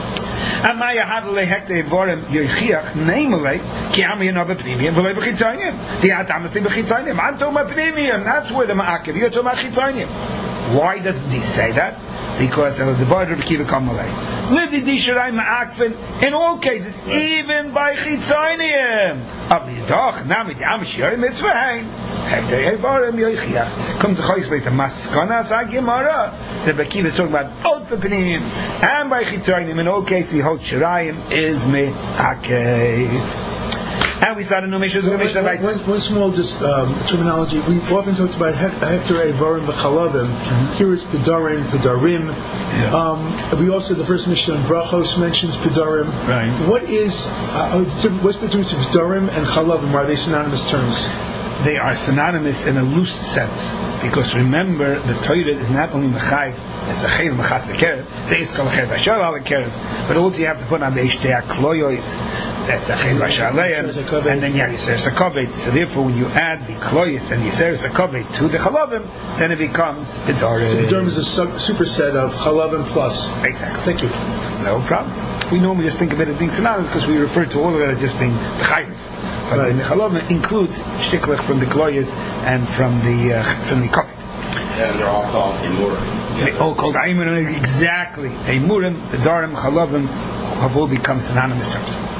Amaya Havle Hekte Eivarim Yoichiach Neimele Ki Ami Yanav B'Pnimiyim V'Loi B'Chitzayim. The Adam is B'Chitzayim. I'm talking about Pnimiyim. That's where the ma'akiv. You're talking about Chitzayim. Why doesn't he say that? Because the bar of Akiva Kamalei. Livdi di Shirayim Ma'akvin in all cases, even by Chitzayim. Abidach Namid Yam Shirim Mitzvahin. Hekdei Eivarim Yoichiach. Come to Chayis later. Maskana Sagimara. The Akiva is talking about both the Pnimim and by Chitzayim. In all cases, he holds Shirayim is Me'akei. And we saw the new Mishnah. One small terminology. We often talked about Hector Eivarim V'Chalavim. Here is Pedarim. Yeah. We also, the first Mishnah in Brachos mentions Pedarim. Right. What's between Pedarim and Chalavim? Are they synonymous terms? They are synonymous in a loose sense, because remember the Torah is not only mechayiv as a chayil mechas kerev, reis kol chayil v'ashal al kerev, but also you have to put on beishtei akloyos, that's a chayil v'ashal leim, and then you have yiseres hakovet. So therefore, when you add the kloyos and yiseres hakovet to the chalavim, then it becomes pedarim. So pedarim is a superset of chalavim plus. Exactly. Thank you. No problem. We normally just think of it as being synonymous because we refer to all of it as just being b'chayis. But right. The chalavim includes shtiklich from the kloyos and from the kovet. And they're all called emurim. They're all called emurim, exactly. Emurim, pedarim, chalavim have all become synonymous terms.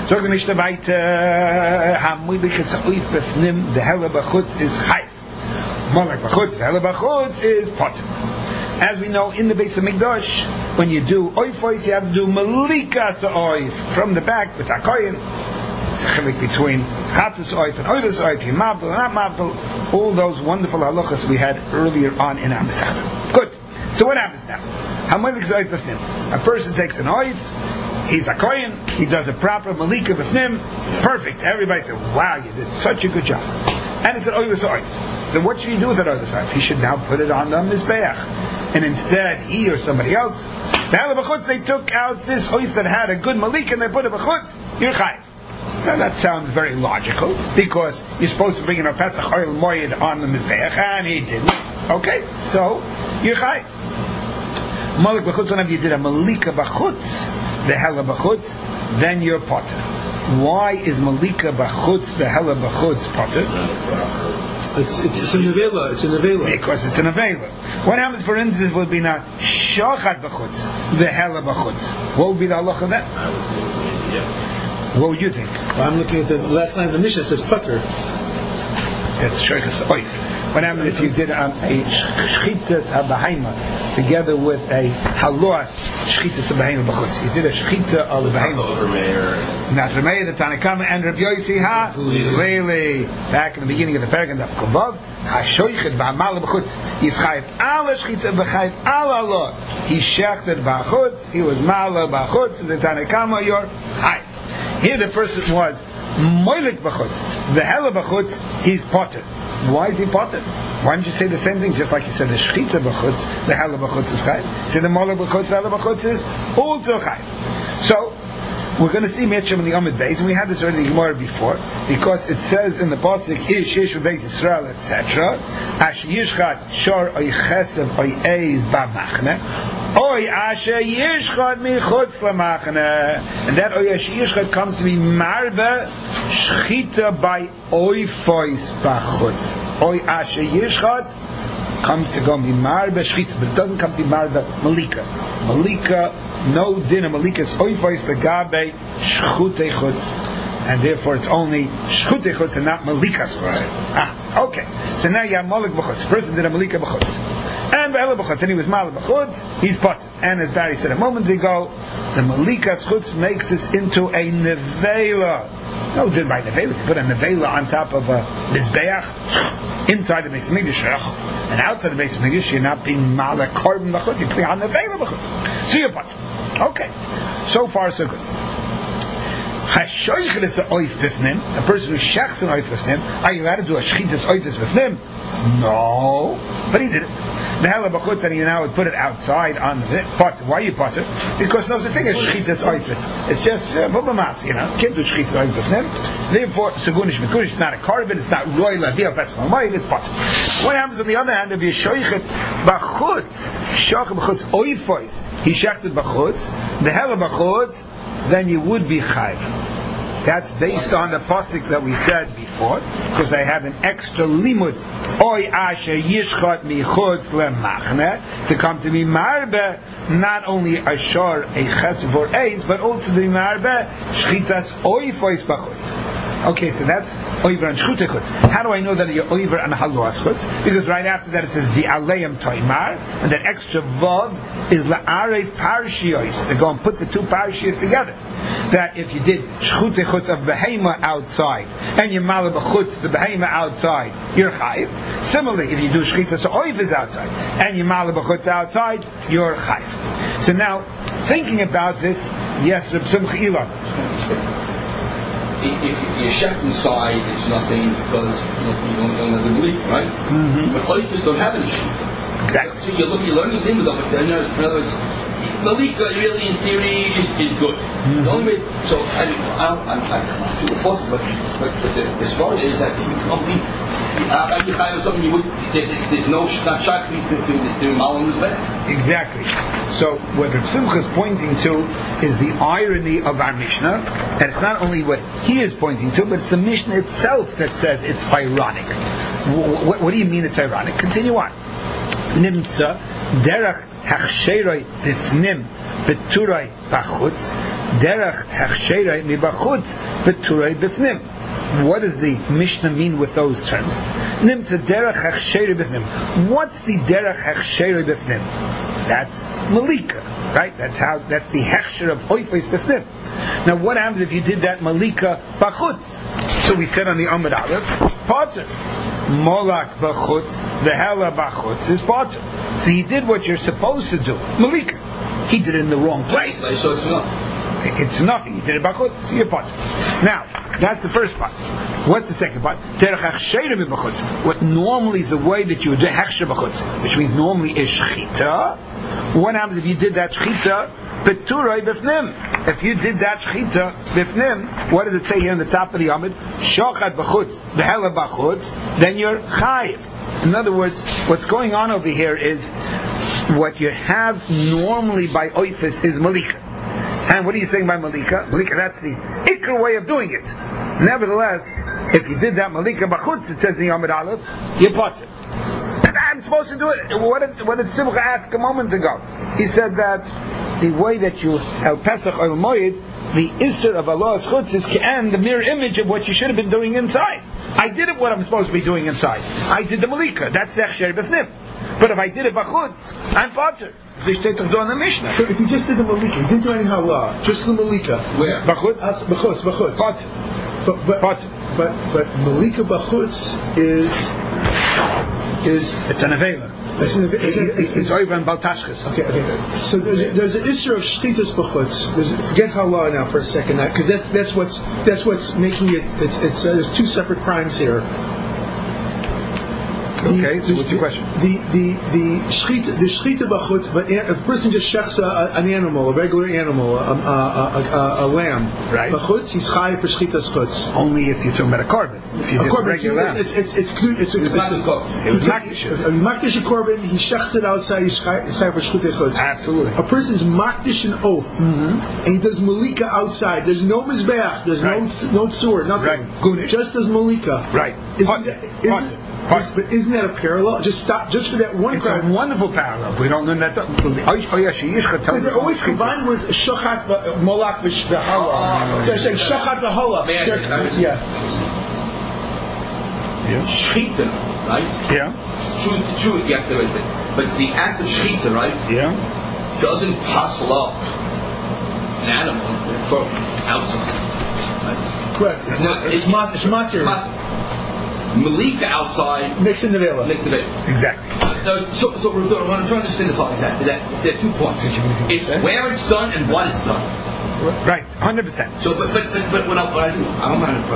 So the Mishnah weiter, Hamoiliches Oif Befnim, the Hella B'chutz is Chayv. Molech B'chutz, the Hella B'chutz is Potter. As we know, in the base of Mikdash, when you do Oifos, you have to do Malikas Oif from the back with Akoyin. It's a chilik between Chatzis Oif and Oilas Oif, Mabdal and not Mabdal, all those wonderful halachas we had earlier on in Amisach. Good. So what happens now? Hamoiliches Oif Befnim. A person takes an Oif, he's a kohen, he does a proper malika b'fnim, perfect. Everybody says, wow, you did such a good job. And it's an oilus oif. Then what should you do with that oilus oif? He should now put it on the mizbeach. And instead, he or somebody else, the halav b'chutz, they took out this oif that had a good malika and they put it b'chutz, you're chayiv. Now that sounds very logical, because you're supposed to bring in a Pesach oil moed on the mizbeach, and he didn't. Okay, so, you're chayiv. Malak b'chutz, whenever you did a malika b'chutz, the hella b'chutz, then you're potter. Why is malika b'chutz, the hella b'chutz, potter? It's a nevela. It's a nevela. Because it's a nevela. What happens, for instance, would be now shochat b'chutz, the hella b'chutz. What would be the halacha then? What would you think? Well, I'm looking at the last line of the Mishnah. It says potter. That's sheikhs oif. What happened if you did a shchitas habahaima together with a haluas shchitas habahaima b'chutz? You did a shchita of the bahaima. Not Rameir, the Tanakama, and Rabbi Yossi ha Leili. Back in the beginning of the paragraph of Kavav, hashoichet ba'amal b'chutz. He's chayiv ala shchita b'chayiv ala lo. He shechted b'chutz. He was mala b'chutz. The Tanakama, you're chayiv. Here the person was moilik b'chutz. The hella b'chutz, he's potter. Why is he potter? Why don't you say the same thing, just like you said the shchita b'chutz, the hella b'chutz is chayiv. Say the moilik b'chutz, the hella b'chutz is also chayiv. So we're going to see Mitcham in the Amid Beis, and we had this already in the Gemara before, because it says in the pasuk Ish Ish Beis Yisrael, etc. Ash Yishchat Shor Oy Chesed Oy Eiz B'Machne Oy Asher Yishchat Michutz LaMachne, and that Oy Asher Yishchat comes to be Marbe Shchita by Oifois B'Chutz. Oy Asher Yishchat comes to go Marbe Shchita, but it doesn't come to Marbe Malika. Malika, no dinner. Malika is oifos legabe shchutei chutz, and therefore it's only shchutei chutz and not malikas chutz. Okay. So now you have malik b'chutz. Person did a malika b'chutz, and b'ela b'chutz, and he was malik b'chutz. He's potter. And as Barry said a moment ago, the malikas chutz makes this into a nevela. No, did by nevela to put a nevela on top of a mizbeach inside the Beis Mikdash, and outside the Beis Mikdash you're not being malak korban b'chutz. You're putting on nevela b'chutz. So you're potter. Okay, so far so good. Hashoichet is a oif b'fnim. A person who shechs an oif b'fnim. Are you allowed to do a shchitas oifis b'fnim? No, but he did it. The hella b'chut that he now would put it outside on the pot. Why you potter? Because no such thing as shchitas oifis. It's just bubamas, you know. Can't do shchitas oifis b'fnim. Therefore, segunish mikurish. It's not a carbon. It's not roy lavia pesach mamayim. It's potter. What happens on the other hand if you shoichet b'chut, shoichet b'chut's oifois, he shechted b'chut, the hella b'chut, then you would be chayiv. That's based on the pasuk that we said before, because I have an extra limud, oy asher yishchot michutz lemachne, to come to be marbe, not only ashor a chesed or eis, but also to be marbe shchitas oifois b'chutz. Okay, so that's oiver and shchutei chutz. How do I know that you're oiver and haluas chutz? Because right after that it says v'aleim toimar, and that extra vav is la'arev parshios, to go and put the two parshios together. That if you did shchutei chutz of behema outside, and you malab chutz the behema outside, you're chayiv. Similarly, if you do shchitas oivers outside, and you malab chutz outside, you're chayiv. So now, thinking about this, yes, Reb Simcha Ilan. If you shech inside, it's nothing because you don't have the belief, right? Mm-hmm. But oifers don't have any shech. Exactly. So you learn these things, but in other words, malika really in theory is good. Mm-hmm. The only way, so I'm sure the possible, but the story is that if you complete something you would, there's no not shakli to malam is better. Exactly. So what Reb Simcha is pointing to is the irony of our Mishnah, and it's not only what he is pointing to, but it's the Mishnah itself that says it's ironic. What do you mean it's ironic? Continue on. Nimtza derech hachsheroi b'fnim beturai bachutz, derech hechsherai mibachutz, beturai bifnim. What does the Mishnah mean with those terms? Nimtza derech hechsherai bifnim. What's the derech hechsherai bifnim? That's malika, right? That's the hechsher of oifes bifnim. Now, what happens if you did that malika bachutz? So we said on the Amud Aleph, potter. Molak bachutz, the hella bachutz is potter. So he did what you're supposed to do, malika. He did it in the wrong place. So it's nothing. It's nothing. He did it bachutz, you're potter. Now, that's the first part. What's the second part? What normally is the way that you would do hechsher bachutz, which means normally is shchita. What happens if you did that shchita? Beturai b'fnim. If you did that shchita b'fnim, what does it say here on the top of the Amud? Shochat b'chutz, behela b'chutz, then you're chayiv. In other words, what's going on over here is what you have normally by oifis is malika. And what are you saying by malika? Malika, that's the ikr way of doing it. Nevertheless, if you did that malika b'chutz, it says in the Amud Aleph, you're potter. I'm supposed to do it. What did Simcha ask a moment ago? He said that the way that you El Pesach or El Moed, the Isser of Allah's Chutz is Ke'an, the mirror image of what you should have been doing inside. I did it what I'm supposed to be doing inside. I did the Malika. That's Zechsher B'fnim. But if I did it B'chutz, I'm Potter. This steht doch in the Mishnah. So if you just did the Malika, you didn't do any Halah, just the Malika. Where? B'chutz? B'chutz. Potter. But Malika B'chutz is it's an Avela. It's over in Baltashkis. Okay. So there's an issue of shchitas b'chutz. Forget halal now for a second, because that's what's making it. It's there's two separate crimes here. Okay, so what's your question? The shchita b'chutz, but if a person just shechs an animal, a regular animal, a lamb, right? B'chutz, he's chayiv for shchitas chutz. Only if you're talking about a korban. If you just regular lamb, it's makdish a korban. He shechs it outside. He's chayiv for shchitas chutz. Absolutely. A person's makdish an oath, and he does malika outside. There's no mizbeach. There's no tzur, nothing. Right. Just does malika. Right. But isn't that a parallel? Just stop, just for that one crime. It's a wonderful parallel. We don't learn that. They're always combined with shachat molak v'hala. They're saying shachat v'hala. Yeah. Shchita, right? Yeah. True, you have to wait. But the act of shchita, right? Yeah. Doesn't puzzle up an animal outside. Right? Correct. It's matir. Malika outside, mixed in the vela. Exactly. So what I'm trying to understand the thought is that there are 2 points. It's where it's done and what it's done. Right, 100%. So, but what I do, I don't mind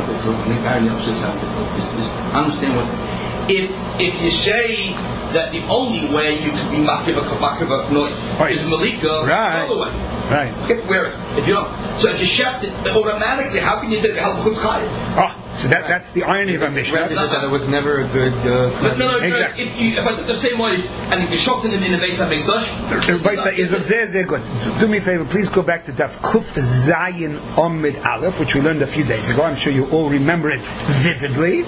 understand what if you say that the only way you can be makiva noise is malika, right. the other way. Right. Okay, where is if you don't? So if you shept it automatically, how can you do it? So that's the irony of our Mishnah. That it was never a good. No. Exactly. If I took the same way and if you shocked in the Beis HaMikdash, very good. Do me a favor, please go back to Daf Kuf Zayin Amud Aleph, which we learned a few days ago. I'm sure you all remember it vividly.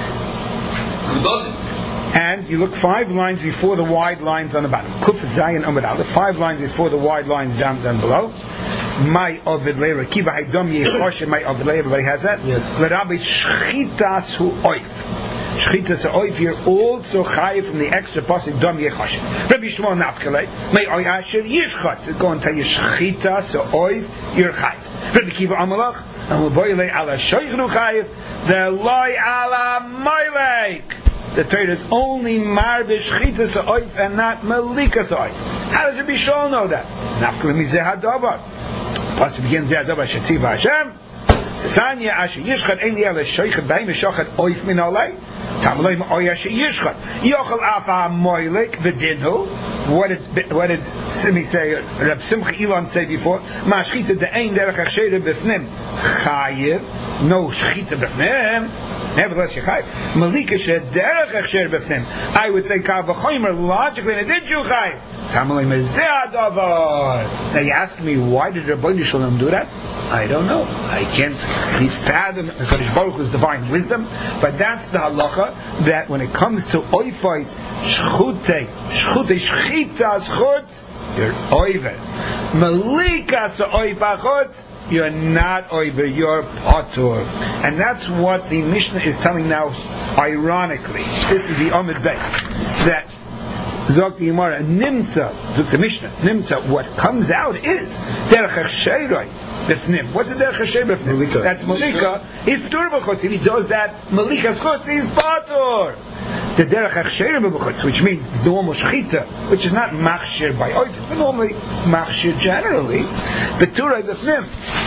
And you look 5 lines before the wide lines on the bottom. Kuf Zayin Amud Aleph, 5 lines before the wide lines down below. My Ovid Leira Kiva Haidom Yechoshe. My Ovid Leira. Everybody has that. Yes. L'Rabbi Shchitas Hu Oif. Shchitas Hu Oif. You're also chayiv from the extra pasuk Dom Yechoshe. Rabbi Shmuel Nafkalei. May Oyasher Yishchat. Go and tell you Shchitas Hu Oif. You're chayiv. Rabbi Kiva Amalach. And L'Boyle Ala Shoichnu chayiv. The Loi Ala Moilek. The Torah is only marbe shchitas ha'oif and not malikas ha'oif. How does Rabbi Shmuel know that? Nafkele mizeh hadavar. Pasuk begins zeh hadavar shetziva Hashem. Sanya asher yishchat ein li ala shoichet b'hem v'shochet oif min olei. Tamloi ma'oy asher yishchat. Yochel af ha'moilek v'dinhu. What did Simi say? Reb Simcha Elon say before? Ma shchita de'ein derech achshere b'fnim. Chayiv. No shchita b'fnim. Nevertheless, you're chayiv. Malika shederech achsher b'fnim. I would say kal v'chomer logically, and it did you chayiv. Tamloi mezeh hadavar. Now you ask me, why did Rabbeinu Shalom do that? I don't know. I can't fathom Hakadosh Baruch Hu's divine wisdom, but that's the halacha that when it comes to oifos shchute shchita schut, you're oiver. Malikas oy bachutz, you're not oiver, you're patur. And that's what the Mishnah is telling now, ironically. This is the Amud Beis. That Zok the Gemara, Nimtza, the Mishnah, Nimtza, what comes out is Derech HaSheiroi B'fnim. What's the Derech HaSheiroi B'fnim? That's Malika. He's Patur B'chutz. If he does that, Malika's chutz, he's Patur. The Derech HaSheiroi B'chutz, which means normal Shechita, which is not Machshir by Oifis, but normally Machshir generally, Patur B'fnim.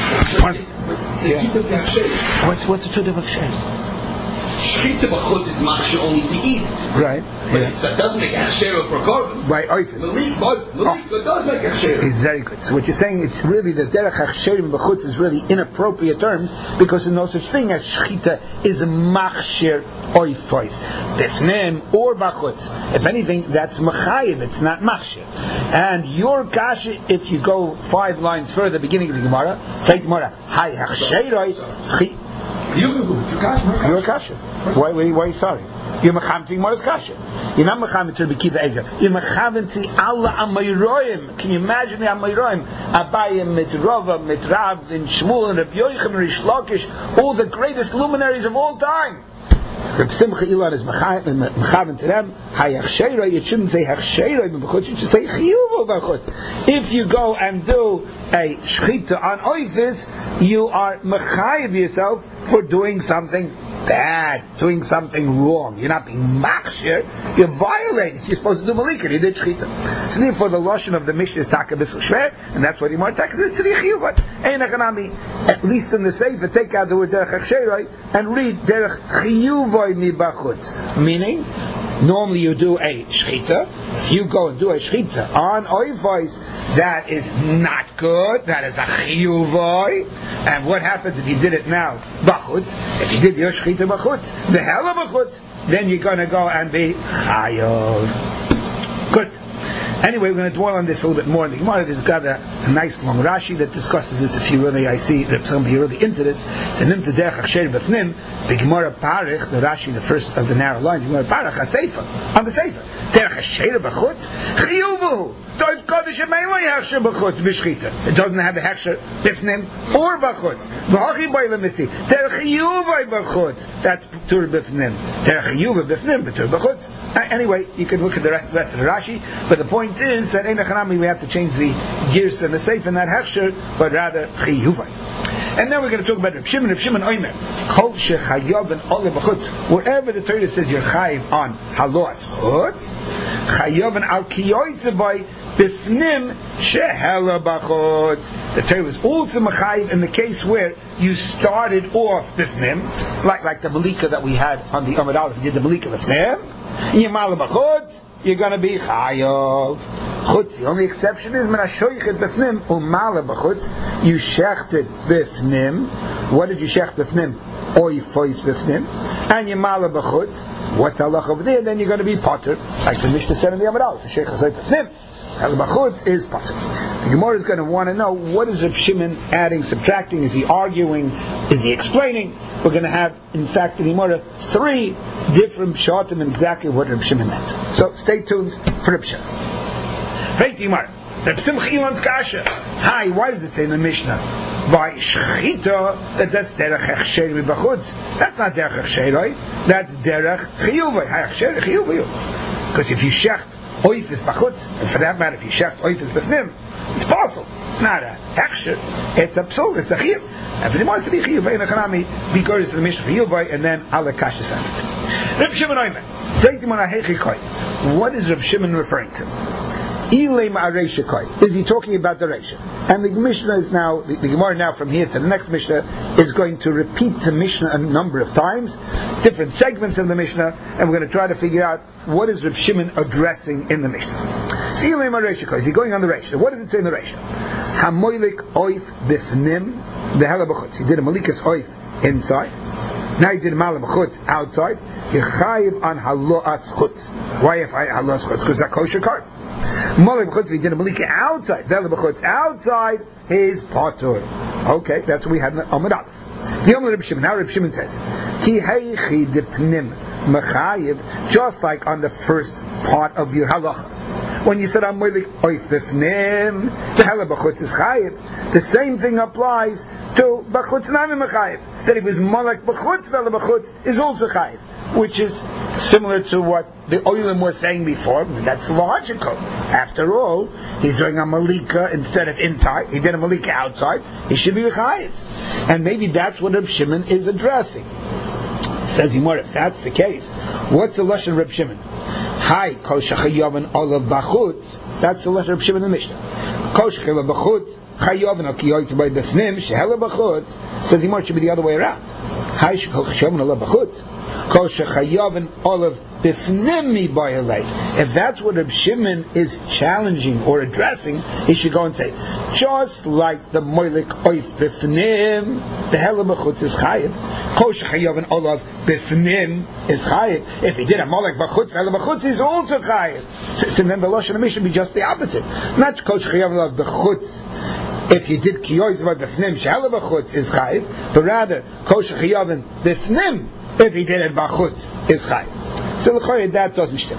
What's the Patur B'chutz? Shechita b'chutz is machshir only to eat. Right. But so it doesn't make a hechsher for korban. By oifis. Malika does make a hechsher. It's very good. So what you're saying, it's really the derech hachsherim b'chutz is really inappropriate terms because there's no such thing as shechita is a machshir oifos. B'fnem or b'chutz. If anything, that's machayiv. It's not machshir. And your kasha, if you go 5 lines further, beginning of the Gemara, say Gemara, hay hachsheroi. You're kasha. Why are you sorry? You're mechavim Gemara's kasha. You're not mechavim to Rabbi Kiva Eger. You're mechavim to Allah Amayroim. Can you imagine the Amayroim? Abayim, Mitrova, Mitrav, and Shmuel, and Rabbi Yochanan, and Rish Lakish, all the greatest luminaries of all time. Reb Simcha Ilan is mechavim to them. Hayachsheiroi, you shouldn't say hachsheiroi b'chutz, you should say chiyuvo b'chutz. If you go and do a shchita on oifis, you are mechayiv yourself for doing something bad, doing something wrong. You're not being machshir, you're violating. You're supposed to do malika, you did shchita. So therefore the lashon of the Mishnah is taka b'sul shver, and that's what Yimar taka is to the chiyuvat. At least in the Sefer, take out the word derech hachsheiroi and read derech chiyuvoi mibachutz. Meaning, normally you do a shchita. If you go and do a shchita on oifos, that is not good. That is a chiyuvoi. And what happens if you did it now? Bachutz. If you did your shchita bachutz, the hell of bachutz, then you're going to go and be chayav. Good. Anyway, we're going to dwell on this a little bit more in the Gemara. There's got a nice long Rashi that discusses this. If you really, I see that some of you are really into this. So Nimtza derech hachsher b'fnim, the Gemara Parich, the Rashi, the first of the narrow lines, Gemara Parich, ha-Sefer, on the Sefer. Derech hachsher b'chutz, chiyuvu, toiv kodesh emeiloi hachsher b'chutz, b'shchita. It doesn't have a hachsher b'fnim or b'chutz. V'hachi b'ay l'misti, derech chiyuvoi b'chutz, that's Patur b'fnim. Derech chiyuvoi b'fnim, Patur b'chutz. Anyway, you can look at the rest of the Rashi, but the point is that in Echanami we have to change the gears and the safe in that hechsher, but rather chiyuvai. And then we're going to talk about Reb Shimon Oimer. Kol shechayav and ole b'chutz. Wherever the Torah says you're chayiv on halos chutz, chayav and al kiyoyzevai b'fnim shehela b'chutz. The Torah was also mechayiv in the case where you started off b'fnim, like the malika that we had on the Amud Aleph. You did the malika b'fnim, yimala b'chutz, you're going to be chayav. Chutz, the only exception is when ashoychet b'fnim umala b'chutz, you shechted b'fnim. What did you shech b'fnim? Oifois b'fnim. And you mala b'chutz. What's halach over there? Then you're going to be potter, like the Mishnah said in the Amud Aleph. Shech hasay b'fnim. B'chutz is potter. The Gemara is going to want to know, what is Reb Shimon adding, subtracting? Is he arguing? Is he explaining? We're going to have, in fact, in the Gemara, 3 different pshatim and exactly what Reb Shimon meant. So stay tuned for Reb Shimon. Right, Gemara. Reb Simcha Ilan's kasha. Hi, why does it say in the Mishnah? By shchita, that's derech hechsher b'chutz. That's not derech hechsheroi. That's derech chiyuvoi. Hechsher chiyuvoi. Because if you shecht oifis b'chutz, and for that matter, if you shecht oifis b'fnim, it's possible. It's not a hechsher. It's a psul. It's a chiyuv. And for the Gemara to be chiyuvoi in Echanami, be gorgeous to the Mishnah chiyuvoi, and then ala kasha family. Reb Shimon Oimer. What is Reb Shimon referring to? Is he talking about the Reisha? And the Mishnah is now, the Gemara now from here to the next Mishnah is going to repeat the Mishnah a number of times, different segments of the Mishnah, and we're going to try to figure out what is Reb Shimon addressing in the Mishnah. Is he going on the Reisha? What does it say in the Reisha? Hamoilik oif b'fnim v'hela b'chutz. He did a malikas oif inside. Now he did a malam chutz outside. He chayiv on halos chutz. Why if I halos chutz? Because that's kosher card. Malam chutz, he did a malika outside. Vela b'chutz outside is patur. Okay, that's what we had in Amud Aleph. Now Reb Shimon says, Ki heichi depnim mechayiv, just like on the first part of your halacha. when you said Amolik Oif Bifnim, the Hela B'chutz is Chayiv. The same thing applies to B'chutz Nami Mechayiv. That if it was Malak B'chutz, Hela B'chutz is also Chayiv, which is similar to what the Oilim was saying before. That's logical. After all, he's doing a Malika instead of inside. He did a Malika outside. He should be Chayiv. And maybe that's what Reb Shimon is addressing. Says Yimor, if that's the case, what's the Lashon of Reb Shimon? Hi, Kol Shechayavan Olav B'chutz. That's the Lashon of Reb Shimon in the Mishnah. Kol Shechayavan B'chutz, Chayavan Al Kiyoytz By B'fnim, Shehela B'chutz. Says Yimor, it should be the other way around. Hi, Kol Shechayavan Olav B'chutz, Kol Shechayavan Olav B'fnim Mi B'yalei. If that's what Reb Shimon is challenging or addressing, he should go and say, just like the Moilik Oif B'fnim, the Hela B'chutz is Chayiv. Kol Shechayavan Olav B'fnim is Chayiv. If he did a Moilik B'chutz, Hela B'chutz is also Chayiv. So then the Lashon HaMishnah should be just the opposite. Not Kol Shechayavan Olav B'chutz. If he did Kiyoyz by B'fnim, Shehela B'chutz is Chayiv. But rather, Kol Shechayavan B'fnim, if he did it B'chutz, is Chayiv. So l'chayr that doesn't stem.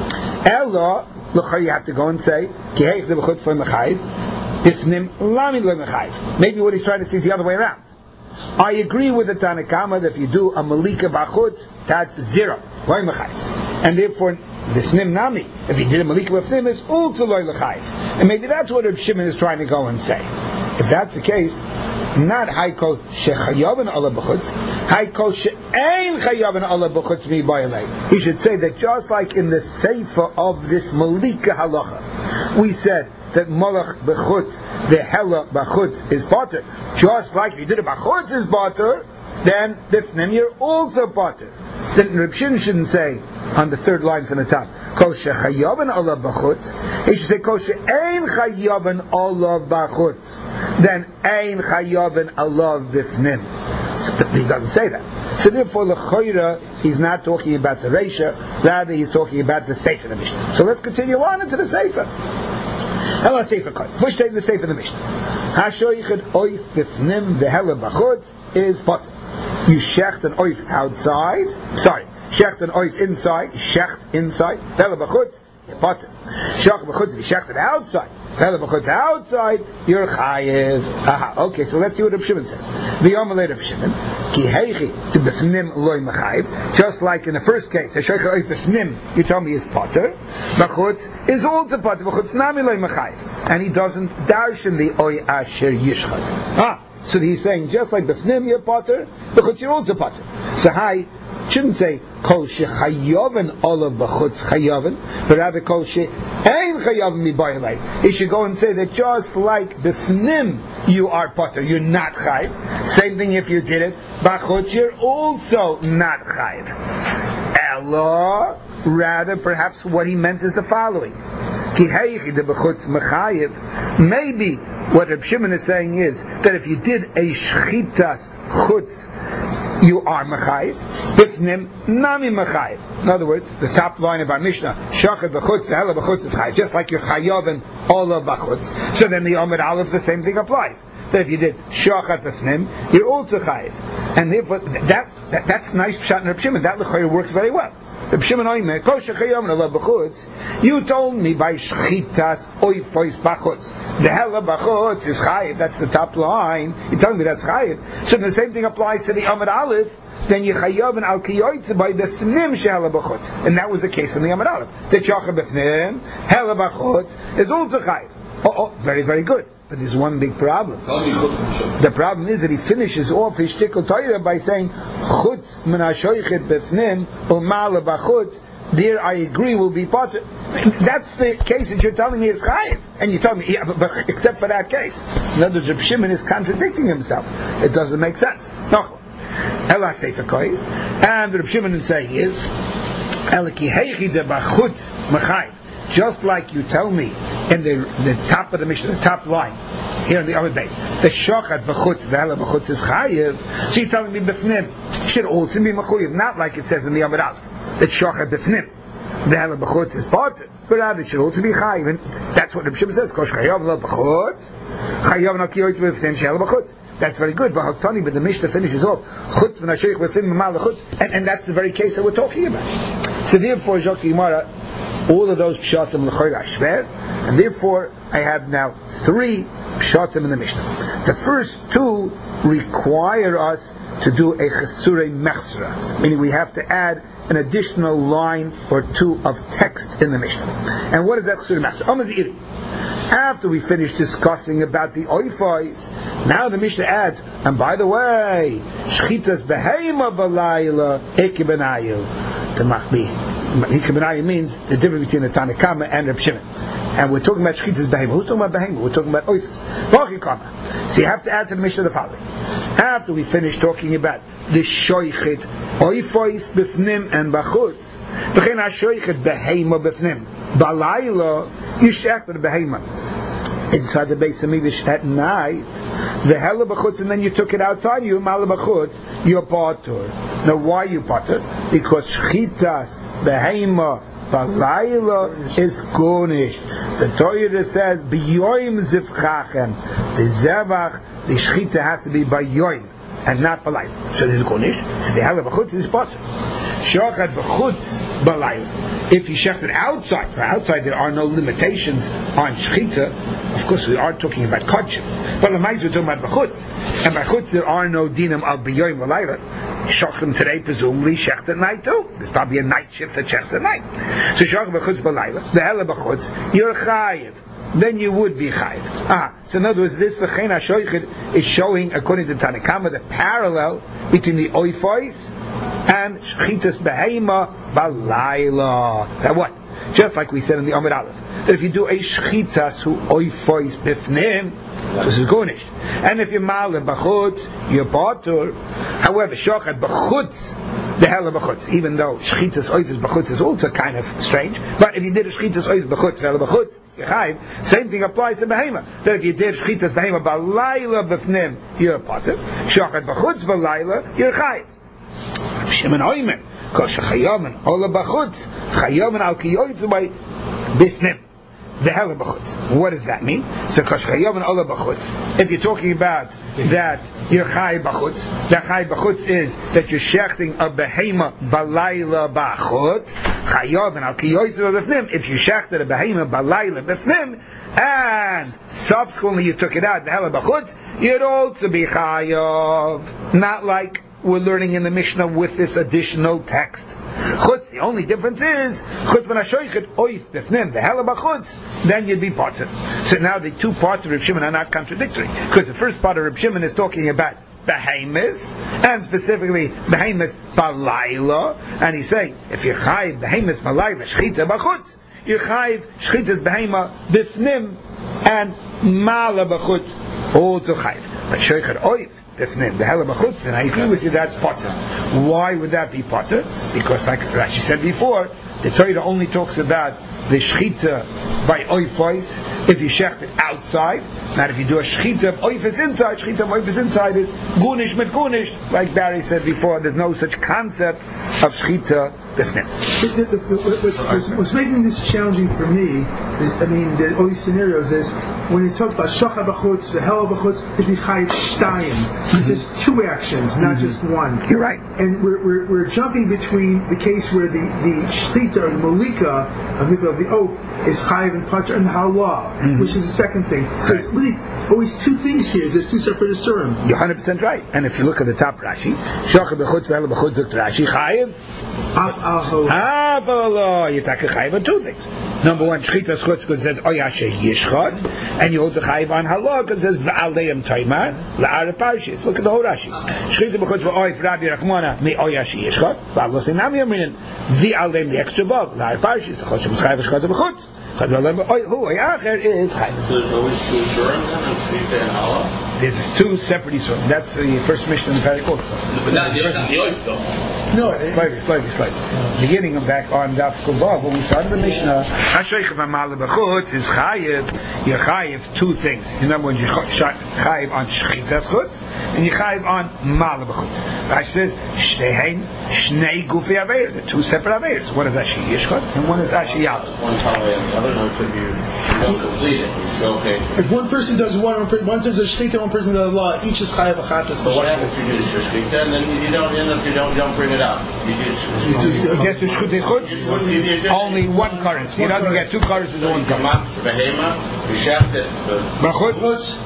Ella l'chayr you have to go and say kiheich the b'chutz le'mechayiv b'fnim lami le'mechayiv. Maybe what he's trying to say is the other way around. I agree with the Tanakama that if you do a malika b'chutz, that's zero le'mechayiv, and therefore b'fnim nami. If you did a malika b'fnim, it's also le'mechayiv. And maybe that's what Reb Shimon is trying to go and say. If that's the case, not Haiko Shechayavan Allah B'chutz, Haiko She'ein Chayavan Allah B'chutz Mi B'yalei. He should say that just like in the Sefer of this Malika Halacha, we said that Malach B'chutz, the Hela B'chutz is Potter. Just like if you did it B'chutz is Potter, then B'fnim you're also Potter. Then Reb Shimon shouldn't say on the third line from the top, Kol Shechayavan Allah B'chutz. He should say Kol She'ein Chayavan Allah B'chutz. Then Ein Chayavan Allah B'fnim. So he doesn't say that. So therefore, l'chayra, he's not talking about the Reisha, rather he's talking about the Sefer of the Mishnah. So let's continue on into the Sefer. Hela Sefer Koi. First take the Sefer of the Mishnah. Hashoichad Oif B'fnim V'Hela B'chutz is Potter. You shecht an Oif outside, shecht an Oif inside, shecht inside, V'Hela B'chutz, you're Potter. Shecht B'chutz, if you shecht it outside, V'Hela B'chutz outside, you're Chayev. Aha, okay, so let's see what Reb Shimon says. V'yomalei Reb Shimon, Ki heichi to B'fnim loy mechayev, just like in the first case, Hashoichad Oif B'fnim, you told me is Potter, B'chutz is also Potter, B'chutz nami loy mechayev, and he doesn't darshan the Oy Asher Yishchad. So he's saying, just like B'fnim you're Potter, B'chutz you're also Potter. So shouldn't say Kol Shechayavan Olav B'chutz Chayavan, but rather Kol She'ein Chayavan Mi B'yalei. He should go and say that just like B'fnim you are Potter, you're not Chayiv. Same thing if you did it B'chutz, you're also not Chayiv. Ella, rather perhaps what he meant is the following. Ki heichi de b'chutz mechayev. Maybe what Reb Shimon is saying is that if you did a shchitas chutz, you are mechayev. B'fnim nami mechayev. In other words, the top line of our Mishnah, shachet b'chutz v'hela b'chutz is chayev, just like you're chayav and olah b'chutz. So then the Amud Aleph, the same thing applies. That if you did shachet b'fnim, you're also chayev. And therefore, that's nice pshat in Reb Shimon. That l'chayr works very well. Reb Shimon Oimer, Kol Shechayavan Allah B'chutz, you told me by shchitas oifois b'chutz. The Hela b'chutz is chayiv. That's the top line. You're telling me that's chayiv. So the same thing applies to the Amud Aleph. Then you chayav and al kiyoytze by b'fnim shehela b'chutz, and that was the case in the Amud Aleph. The shachet b'fnim Hela b'chutz is also chayiv. Oh, very, very good. But there's one big problem. The problem is that he finishes off his shtickle Torah by saying chutz min hashoichet b'fnim u'mala b'chutz. There, I agree, will be potter. That's the case that you're telling me is chayiv, and you tell me, yeah, but except for that case. In other words, Reb Shimon is contradicting himself. It doesn't make sense. No. Ela sefer koy, and Reb Shimon is saying is el ki heichi de b'chutz mechayiv. Just like you tell me in the top of the Mishnah, the top line, here in the other base, the shochat b'chutz v'hela b'chutz is chayiv. So you're telling me b'fnim should also be mechuyev, not like it says in the Amud Aleph that shochat b'fnim v'hela b'chutz is potter, but rather it should also be chayiv. And that's what the Shimon says. Kosh chayav lo b'chutz, chayav na kiyoytz b'fnim shehela b'chutz. That's very good, but the Mishnah finishes off chutz v'nasheich b'fnim m'mal l'chutz, and that's the very case that we're talking about. So therefore, Zok Yimara, All of those pshatim l'chayr ashver, and therefore I have now 3 pshatim in the Mishnah. The first 2 require us to do a chesurei mechsera, meaning we have to add an additional line or 2 of text in the Mishnah. And what is that chesurei mechsera? After we finish discussing about the oifais, now the Mishnah adds, and by the way, shchitas behema balayla ekibenayu to machbi. Ekibenayu means the difference between the Tanakama and Reb Shimon. And we're talking about shchitas behema. Who's talking about behema? We're talking about oifais. So you have to add to the Mishnah the following. After we finish talking about the shoichet oifais b'fnim and b'chutz, v'chein ha-shoichet behema b'fnim balayla, you shech the behema inside the Beis Hamikdash at night, the hella b'chutz, and then you took it outside, you mala b'chutz, you're patur. Now why you patur? Because shchitas behema balayla is gonish. The Torah says b'yoyim zivchachem, the zevach, the shchita has to be by yoyim and not balayla. So this is gonish. So the hella b'chutz is patur. Shochat b'chutz balayla. If you shecht it outside there are no limitations on shechita. Of course, we are talking about kodshim, but the we're talking about b'chutz, and b'chutz there are no dinim of b'yoyim v'layla. Shochem today presumably shecht at night too. There's probably a night shift that shechts at night. So shochem b'chutz b'layla, the hella b'chutz, you're chayiv. Then you would be chayiv. So in other words, this v'chein ha-shoichet is showing, according to Tanakama, the parallel between the oifos and shchitas behema balayla. That what? Just like we said in the Amud Aleph, that if you do a shchitas hu oifos bifnim, this is gonish. And if you male b'chutz, you're patur. However, shochet b'chutz, the hella b'chutz, even though shchitas oifos b'chutz is also kind of strange, but if you did a shchitas oifos b'chutz, hella b'chutz, you're chayiv. Same thing applies to behema. That if you did shchitas behema balayla b'fnim, you're patur. Shochet b'chutz balayla, you're chayiv. Shimon Oimer, because Chayaman Ola Bachutz, Chayaman Al Kiyoytzu by Bifnim, the Hela Bachutz. What does that mean? So, because Chayaman Ola Bachutz, if you're talking about that you're Chay Bachutz, that Chay Bachutz is that you're shechting a behema balayla bachutz, Chayaman Al Kiyoytzu by Bifnim. If you shechted a behema balayla bifnim, and subsequently you took it out, the Hela Bachutz, you'd also be Chayav. Not like we're learning in the Mishnah with this additional text. Chutz, the only difference is chutz when hashoichet oif b'fnim the hella b'chutz, then you'd be patur. So now the 2 parts of Reb Shimon are not contradictory, because the first part of Reb Shimon is talking about behemoths, and specifically behemoths balayla, and he's saying if you're chayiv behemoths balayla shchita b'chutz, you're chayiv shchitas behema b'fnim and mala b'chutz also chayiv. But shoichet oif the hella b'chutz, and I agree with you, that's potter. Why would that be potter? Because like Rashi said before, the Torah only talks about the shchita by oifos if you shecht it outside. Now if you do a shchita of oifos inside, shchita of oifos inside is gunish mit gunish. Like Barry said before, there's no such concept of shchita b'fnim. What's making this challenging for me is, all these scenarios is, when you talk about shachar b'chutz, the hella b'chutz, it'd be chayiv shtayim. There's 2 actions, not just one. You're right. And we're jumping between the case where the shlita, or the malika, of the oath, is chayiv and patur, and the halah, which is the second thing. So it's really always 2 things here. There's 2 separate asurim. You're 100% right. And if you look at the top Rashi, shachar b'chutz v'hella b'chutz Rashi chayiv. You take a chayiv on 2 things. Number 1, shchitas chutz because it says oyashe yishchot, and you hold the chayiv on halah because it says v'aleim taimar la'arei parshis. Look at the whole Rashi. Shchita b'chutz v'oif Rabbi Rachmana mi oyashe yishchot v'alo sinami amrin v'aleim the extra bug la'arei parshis the choshem chayiv shchita b'chutz. Who oyacher is chayiv. So there's always 2 shurim and shchita and halah. There's 2 separate isurim. That's the first Mishnah in the Parak also. But not the oif though. No, slightly. Beginning of back on Daf Kuvav, when we started the Mishnah, Hashoich v'mala b'chutz is chayiv. You're chayiv 2 things. Number 1, you're chayiv on shchitas chutz, and you're chayiv on mala b'chutz. Rashi says shteihen shnei gufei aveir. They're 2 separate aveirs. One is Ashi Yishchot, and one is Ashi Yal. One time the other one could you complete it. So okay. If one person does one person does shchita, one person does law, each is chayiv achatas. But what happens if you do the shchita and then you don't bring it No. He gets to Shchutei Chutz, only one currency. He doesn't get two currencies in one currency. Bachutz,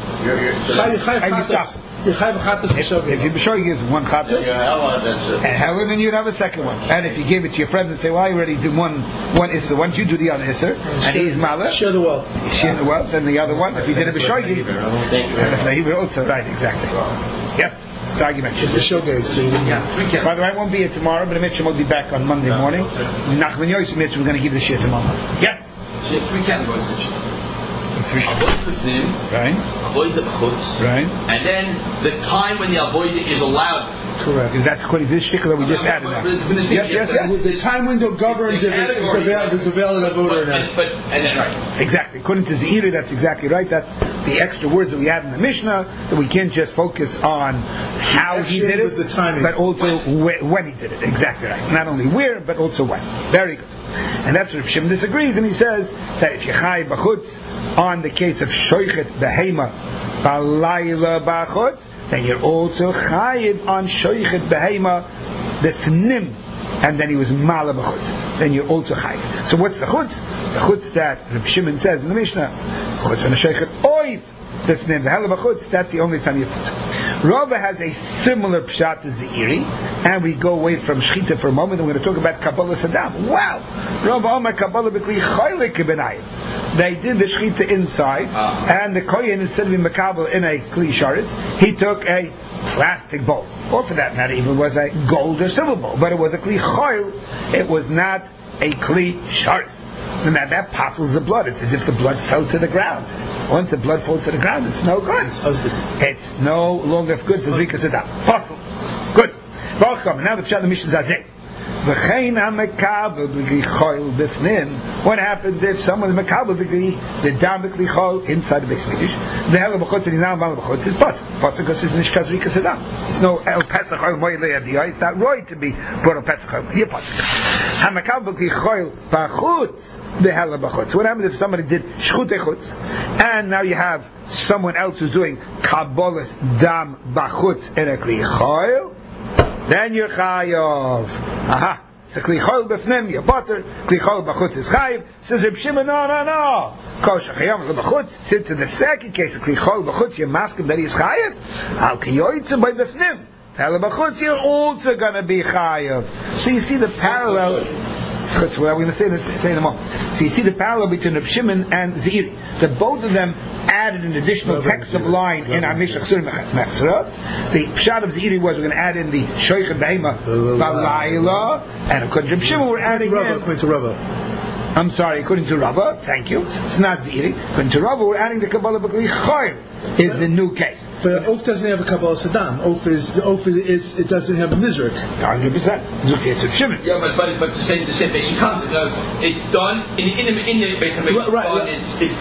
if you show you one chatas, and then you'd have a second one. And if you gave it to your friend and say, "Well, I already did one issur, why don't you do the other issur?" And he's malach, share the wealth. Share the wealth, and the other one, if you did a b'shoigi, and he also right, exactly. Yes, it's argument. It's the show game, so you didn't. By the way, I won't be here tomorrow, but the Mitchell will be back on Monday morning. Nachman Yosef Mitchell, we're going to give the share tomorrow. Yes. So you have three categories essentially. Avoid the fnim, Right. avoid the b'chutz, Right. and then the time when the avoid is allowed. Correct. Because that's according to this shikha that we just added now. Yes. The time window governs if it's a valid vote or not. And then right. Exactly. According to Zeiri, that's exactly right. That's the extra words that we add in the Mishnah, that we can't just focus on how he did it, the timing, but also when he did it. Exactly right. Not only where, but also when. Very good. And that's what Rav Shimon disagrees, and he says that if you chai b'chutz on the case of shoichet behema balayla b'chutz, then you're also chayiv on shoichet behema b'fnim, and then he was mala b'chutz. Then you're also chayiv. So what's the chutz? The chutz that Rav Shimon says in the Mishnah, chutz when a shoichet oiv b'fnim b'hela b'chutz, that's the only time you put. Rava has a similar pshat to Zeiri, and we go away from Shechita for a moment, and we're going to talk about Kabbalah Saddam. Wow! Rava Omar Kabbalah B'kli Choylik B'nayim. They did the Shechita inside, and the Kohen, instead of being Makabel in a Kli Sharis, he took a plastic bowl, or for that matter, even was a gold or silver bowl, but it was a Kli Choyl, it was not a Kli Sharis. And that passes the blood. It's as if the blood fell to the ground. Once the blood falls to the ground, it's no good. It's no longer good for Zrika Saddam. Puzzle. Good. Now the Pshat the Mishnah Zazeh. What happens if someone is makabel the dam b'kli inside the base mikdash? The hell b'chutz and he's now mal b'chutz is but because it's nishkas Zrika Saddam. It's no el pesach oil moile adiyah. It's not right to be brought on pesach oil. You're part. Hamakabel b'kli choil b'chutz the hell b'chutz. What happens if somebody did shchutei chutz and now you have someone else who's doing kabbalas dam b'chutz in a kli choil? Then you're chayav. Aha. So kli chol b'fnim, you're butter. Kli chol b'chutz is chayav. Says Reb Shimon, no. Kol shachayam b'chutz. Since in the second case of kli chol b'chutz, you're masking that he's chayav. Al kiyoytzim by b'fnim. Tell b'chutz, you're also going to be chayav. So you see the parallel. That's what I'm going to say in a moment. So you see the parallel between Reb Shimon and Zeiri. That both of them added an additional text of line in our Mishnah Chsur Mechsera. The pshat of Zeiri was we're going to add in the Shoichet Behema Balayla, and according to Reb Shimon we're adding according to Rava. I'm sorry, according to Rava, thank you. It's not Zeiri. According to Rava, we're adding the Kabbalah B'kli Choyl is the new case. But Oaf doesn't have a Kabbalah Saddam. Oaf is it doesn't have a Mizrach. 100%. It's the case of Shimon. Yeah, but the same basic concept is it's done in the basic right.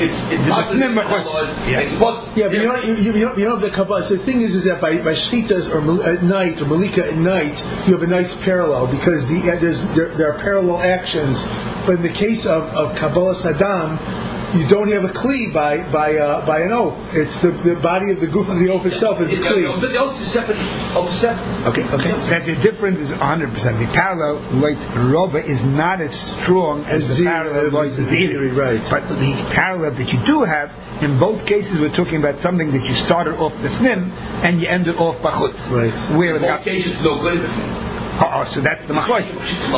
Yeah, but you know the Kabbalah. So the thing is that by Shchitas or at night or Malika at night, you have a nice parallel because there are parallel actions. But in the case of Kabbalah Saddam, you don't have a kli by an oath. It's the body of the goof of the oath itself is a kli. But the oath is separate. Okay. That the difference is 100%. The parallel like Rava is not as strong as the parallel like Zeiri. Right. But the parallel that you do have, in both cases we're talking about something that you started off b'fnim and you ended off b'chutz. Right. Where In both cases, no good b'fnim. So that's the machlokes.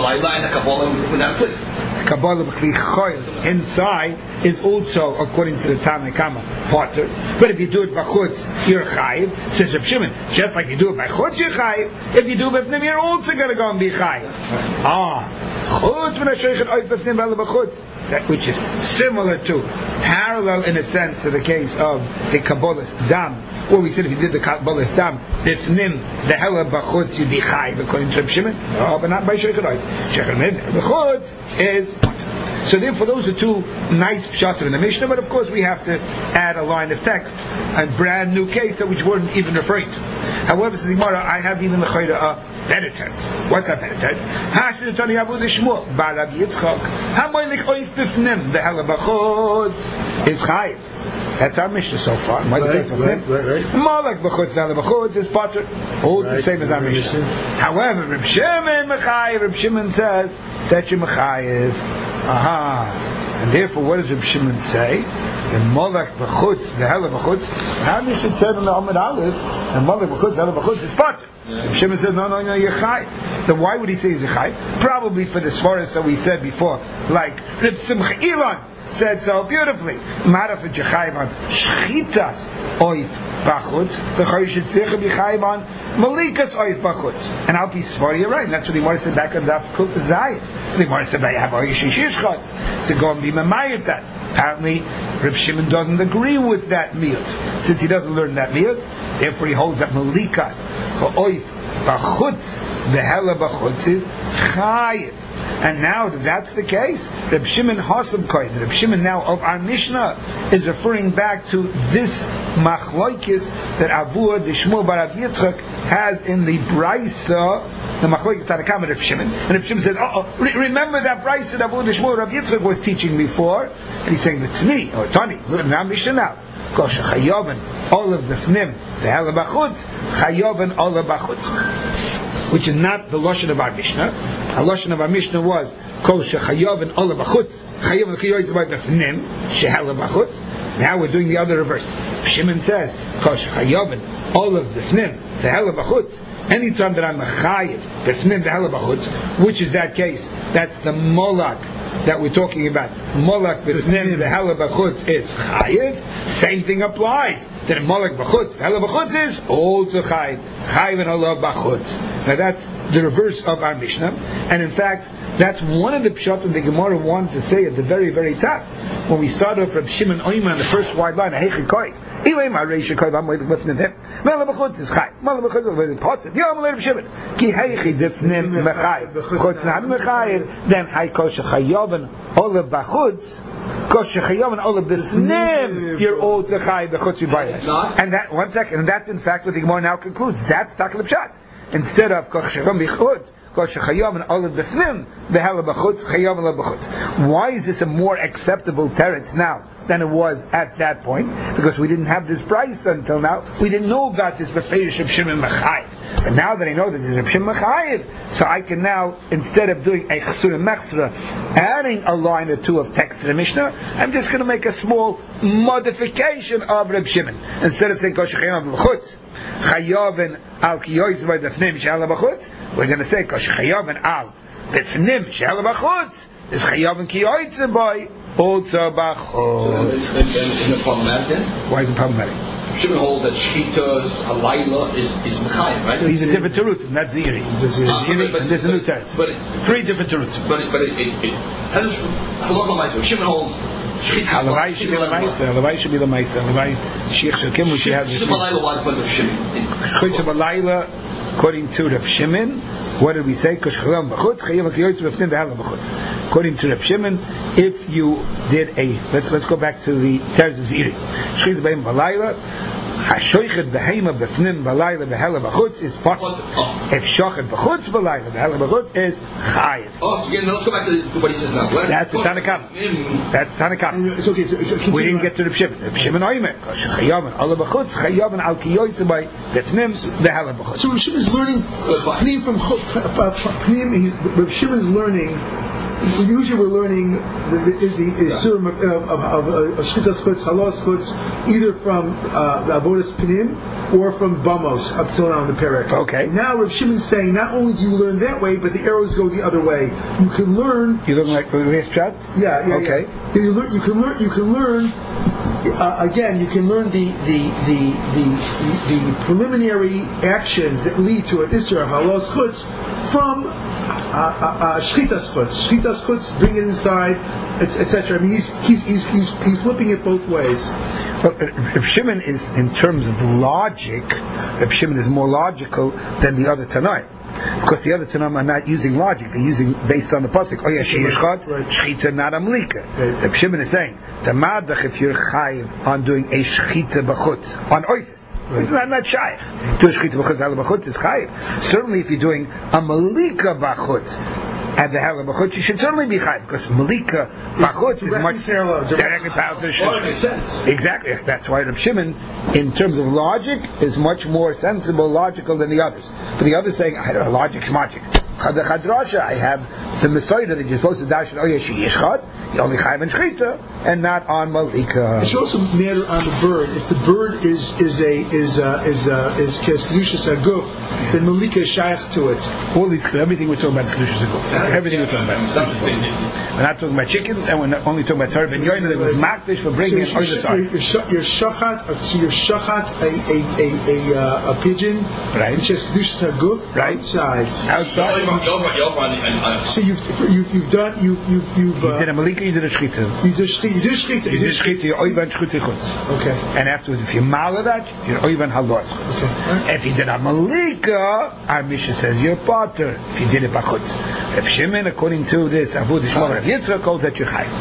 Kabbalah b'kli choyl inside is also, according to the Tanna Kama, potter. But if you do it b'chutz, you're chayiv. Says Reb Shimon, just like you do it by chutz, you're chayiv. If you do it b'fnim, you're also going to go and be chayiv. Chutz v'nashoichet oif b'fnim v'ala b'chutz. That which is similar to, parallel in a sense to the case of the Kabbalah dam, where we said if you did the Kabbalah dam, b'fnim the hella b'chutz you'd be chayiv according to Reb Shimon. No, but not by shoichet oif. Shoichet b'chutz is. So therefore those are two nice pshatim in the Mishnah, but of course we have to add a line of text, a brand new case that we weren't even referring to. However, says Gemara, I have even a better text. What's that better text? Hashtag Abu Shmuel, Barav Yitzchak, Hamoy Lich Oif Bifnim, the Halabachot is Chayiv. That's our Mishnah so far. Right. Malak b'chutz v'hela b'chutz is potter. All the same as our Mishnah. However, Reb Shimon mechayev. Reb Shimon says that you mechayev. And therefore, what does Reb Shimon say? The Malak b'chutz v'hela b'chutz. How you should say in the Amud Aleph, the Malak b'chutz v'hela b'chutz is potter. Reb Shimon said, no, you're chayev. Then why would he say he's a chayev? Probably for the svaras that we said before, like Reb Simcha Elon said so beautifully. Maraf Jechayev on Shchitas Oif Bachutz. The Chayyishit Tzich be Chayev on Malikas Oif Bachutz. And I'll be svar, you're right. And that's what the Gemara said back on Daf Kuf Zayit. The Gemara said, "I have Oish Shishchot to go and be memayit that." Apparently, Reb Shimon doesn't agree with that meal. Since he doesn't learn that meal, therefore he holds that Malikas Oif Bachutz, the Hela Bachutz is Chayev. And now that that's the case, Reb Shimon Hasam Kohen, Reb Shimon now of our Mishnah is referring back to this machloikis that Avur the Shmuel bar Rav Yitzchak has in the Brisa, the machloikis Tanakam Reb Shimon. And Reb Shimon says, remember that Brisa that Avur the Shmuel Rav Yitzchak was teaching before? And he's saying that to me, or Tani, look at our Mishnah now. Kosh Chayoven, all of the Fnim, the Hela Bachutz, Chayoven, all of Bachutz. Which is not the Lashon of our Mishnah. The Lashon of our Mishnah was Kol Shechayav and Ola Bachutz. Chayav and Chayav is about the Fnim, Shehela Bachutz. Now we're doing the other reverse. Shimon says Kol Shechayav and Ola the Fnim, the Hela Bachutz. Anytime that I'm a Chayav, the Fnim, the Hela Bachutz, which is that case? That's the Molak that we're talking about. Molak the Fnim, the Hela Bachutz is Chayav. Same thing applies. That Molak Bachutz, Hela Bachutz is also Chayiv. Chayiv and Allah Bachutz. Now that's the reverse of our Mishnah. And in fact, that's one of the pshatim the Gemara wanted to say at the very, very top. When we start off Reb Shimon Oyman on the first wide line, Heichi Koi. Ilay ma Reisha Koi, I'm waiting listening to him. Hela Bachutz is Chayiv. Hela Bachutz is Potzit. Yom Reb Shimon. Ki Heichi Difnim Mechayiv. Bachutz Naham Mechayiv. Then Haiko Shechayav and Allah Bachutz. You're also chayiv b'chutz v'bayis. And that, one second, and that's in fact what the Gemara now concludes. That's takal pshat. Instead of kosh shechayom b'chutz, kosh shechayom and olive b'fnim, v'hela b'chutz, chayom and b'chutz. Why is this a more acceptable teretz now than it was at that point? Because we didn't have this price until now. We didn't know about this b'feidish Reb Shimon Mechayev. But now that I know that this is Reb Shimon Mechayev, so I can now, instead of doing a chesura mechsra, adding a line or two of text to the Mishnah, I'm just going to make a small modification of Reb Shimon. Instead of saying kosh shechayom b'chutz, chayav al kiyoyz by b'fnim she'ala b'chutz, we're going to say kosh shechayom al b'fnim she'ala b'chutz is chayav and kiyoyz by also b'chutz. Isn't it problematic? Why is it problematic? Shimon holds that Shchitas, Halayla is Mechayim, right? These are different terutzim, not Ziri. There's a new teretz. Three different terutzim. But it has halakha. Shimon holds Shchitas. Halavai should be the Maisa. Halavai should be the Maisa. Halavai Sheikh Shakim, which you have. Halayla, why put of Shimon? Shchitas Halayla, according to Reb Shimon, what did we say? According to Reb Shimon, if you did let's go back to the teretz of Ziri. Shchitas B'Hem Balayla. Hashoichet behema b'fnim b'layla b'hela b'chutz is part. If shochet b'chutz b'layla b'hela b'chutz is chayiv. Oh, so again, let's go back to what he says now. That's the Tanakam. That's Tanakam. It's okay. So we didn't get to Reb Shimon. Reb Shimon Oimer. Chayav and Allah b'chutz. Chayav and al kiyoytze by b'fnim b'hela b'chutz. So Reb Shimon is learning Pnim from Pnim. Reb Shimon is learning. Usually we're learning the surim of Shchitas Chutz, Halos Chutz, either from the Avodas Pnim or from Bamos up till now in the Perek. Okay. Now Rav Shimon's saying not only do you learn that way, but the arrows go the other way. You can learn. You learn like the last shot? Yeah. Okay. Yeah. You can learn. Again, you can learn the preliminary actions that lead to an Isra Halos Chutz from Shchitas Chutz, bring it inside, etc. I mean, he's flipping it both ways. But Reb Shimon is, in terms of logic, Reb Shimon is more logical than the other Tanai. Because the other Tanaim are not using logic; they're using based on the pasuk. Oh yeah, sheyishchad, shchita not amlika. Reb Shimon is saying, tamadach if you're chayiv on doing a shchita b'chutz on oifis. It's not shaykh. Do a shchita b'chutz, hala b'chutz is chayiv. Certainly, if you're doing a malika b'chutz, and the Hela B'chutz, you should certainly be chayiv, because Malika B'chutz is much directly parallel to the Shlish. Makes sense. Exactly. That's why Reb Shimon, in terms of logic, is much more sensible, logical than the others. But the others saying, I don't know, logic's magic. The Chadrasha, I have the Messiah that you're supposed to dash on Oyeshi Yishchad, you only chayiv and Shchita, and not on Malika. It should also matter on the bird. If the bird is Kedushas Haguf, then Malika is shaykh to it. All these, everything we're talking about is Kedushas Haguf. Everything we're talking about. We're not talking about chickens, and we're not only talking about Torah Ben Yoina that was makdish for bringing it on the side. You're shachat a pigeon, right, which has Kedushas Haguf, right, outside. So you've done you did a Malika, you did a Shchita. You did Shchita. You're Oivan Shchita. Okay. And afterwards, if you mala that, you're Oivan Halos. Okay. If you did a Malika, our Mishnah says you're Potter. If you did it Bachutz. If Shimon, according to this, Abu Dishmol Rav Yitzchak, calls that you're Chayiv.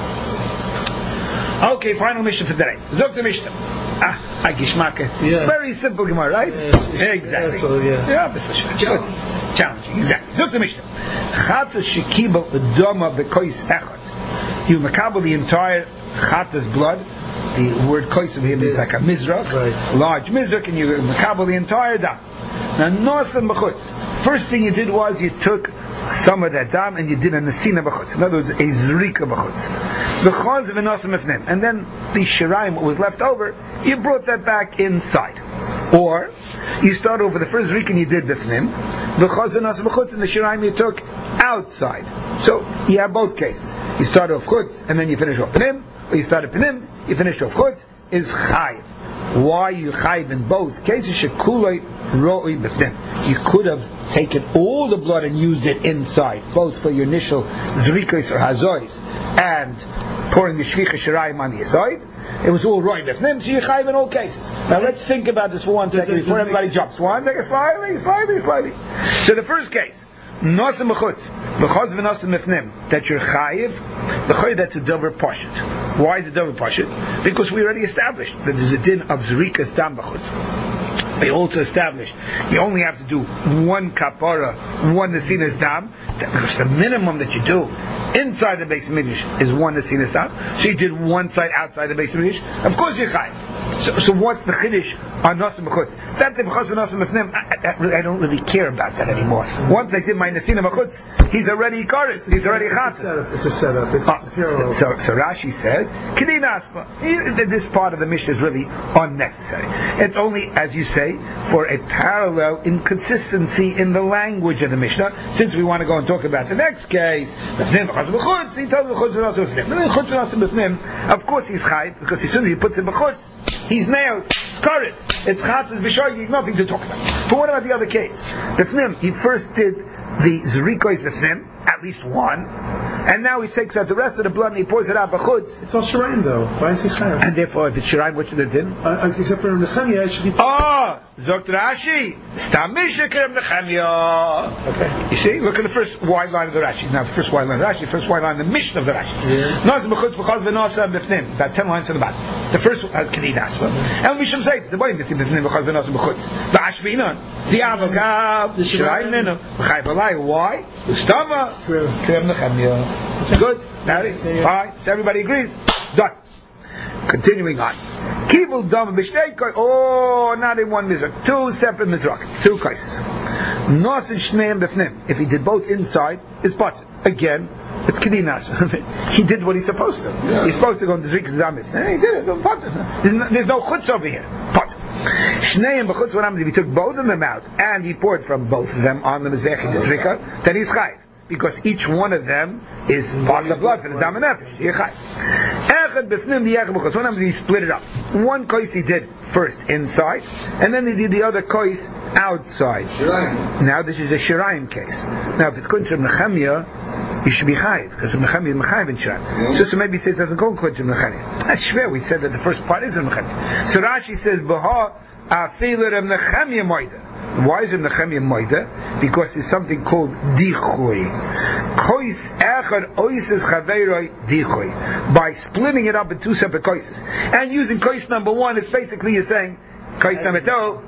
Okay, final Mishnah for today. Zok the Mishnah. Agishmake. Yeah. Very simple Gemara, right? Yes. Exactly. So, yeah. Challenging. Exactly. Zok the Mishnah. Chatas shekibel doma bekois echad. You makabel the entire chatas blood. The word kois of him is like a mizrach, right, large mizrach, and you makabel the entire dam. Now, nosan b'chutz. First thing you did was you took some of that dam and you did a nesina b'chutz. In other words, a zrika b'chutz. V'chaz v'nosan mefnim. And then the shiraim, what was left over, you brought that back inside. Or you start over the first zrika and you did b'fnim. V'chaz v'nosan b'chutz, and the shiraim you took outside. So you have both cases. You start off chutz and then you finish off p'nim, or you start at p'nim, you finish off chutz, is chayiv. Why you chayiv in both cases? Shekuloi ro'i b'fnim. You could have taken all the blood and used it inside, both for your initial zrikos or hazois and pouring the shvicha shirayim on the side. It was all ro'i b'fnim, so you chayiv in all cases. Now let's think about this for 1 second before everybody jumps. 1 second, slowly. So the first case, Nosim b'chutz, b'chaz v'nosim mefnim, that you're chayiv, the chayiv that's a dover pashut. Why is it dover pashut? Because we already established that there's a din of zrikas dam b'chutz. They also established you only have to do 1 kapara, 1 nesinas dam, because the minimum that you do inside the Beis Mikdash is 1 nesinas dam. So you did 1 side outside the Beis Mikdash. Of course you're chayiv. So what's the chiddush on nosim b'chutz? That the b'chutz and nosim mefnim, I don't really care about that anymore. Once I did my nesina b'chutz, he's already karetz, he's already chatzis. It's a setup. It's a parallel. So Rashi says, Kedin aspa. This part of the Mishnah is really unnecessary. It's only, as you say, for a parallel inconsistency in the language of the Mishnah. Since we want to go and talk about the next case, mefnim b'chutz b'chutz, he told b'chutz and nosim mefnim. Of course he's chayiv, because as soon as he puts it b'chutz, he's nailed. It's karetz. It's chatzis b'shoyig. Nothing to talk about. But what about the other case? The fnim. He first did the zrikois b'fnim, at least 1, and now he takes out the rest of the blood and he pours it out b'chutz. It's all shiraim though. Why is he chayav? And therefore, if it's shiraim, what should it do? Except for Nechemia, it should be. Zokt Rashi. Stam mishakerem Nechemia. Okay. You see, look at the first wide line of the Rashi. Now, the first wide line of the Rashi, the first wide line of the Mishnah of the Rashi. Nos b'chutz v'chaz v'nosa b'fnim. About 10 lines to the bottom. The first Kedin aspa. And we should say the body missing b'fnim v'chaz v'nosa b'chutz. V'ashvinon. The avagav. The shiraim nenu. V'chayv alai. Why? Ustama. Kerem Nechemia. Good. Fine. So everybody agrees. Done. Continuing on. Kibul dam b'shtei koy. Oh, not in 1 mizrach. 2 separate mizrach. 2 cases. Nos and shneim b'fnim. If he did both inside, it's potter. Again, it's kedinas. He did what he's supposed to. Yeah. He's supposed to go into zrikas dam. He did it. Potter. There's no chutz over here. Potter. Shneim b'chutz. What happens if he took both of them out and he poured from both of them on the mizvech in the zrika? Then he's chayiv. Because each one of them is part of the blood for the dam and nefesh. Echad b'fnim v'yechad b'chutz. What happens if he split it up? 1 kois he did first inside, and then he did the other kois outside. Shiraim. Now this is a shiraim case. Now if it's going to Nechemia, you should be chayiv, because Nechemia is mechayiv in shiraim. So maybe he says it doesn't go according to Nechemia. I swear we said that the first part is in Nechemia. So Rashi says, B'ha afiler of Nechemia moida. Why is it Nechemia moida? Because there's something called dichui. Kois echad oises chaveiroi dichui. By splitting it up in 2 separate koises. And using kois number 1, it's basically you're saying, kois number 2,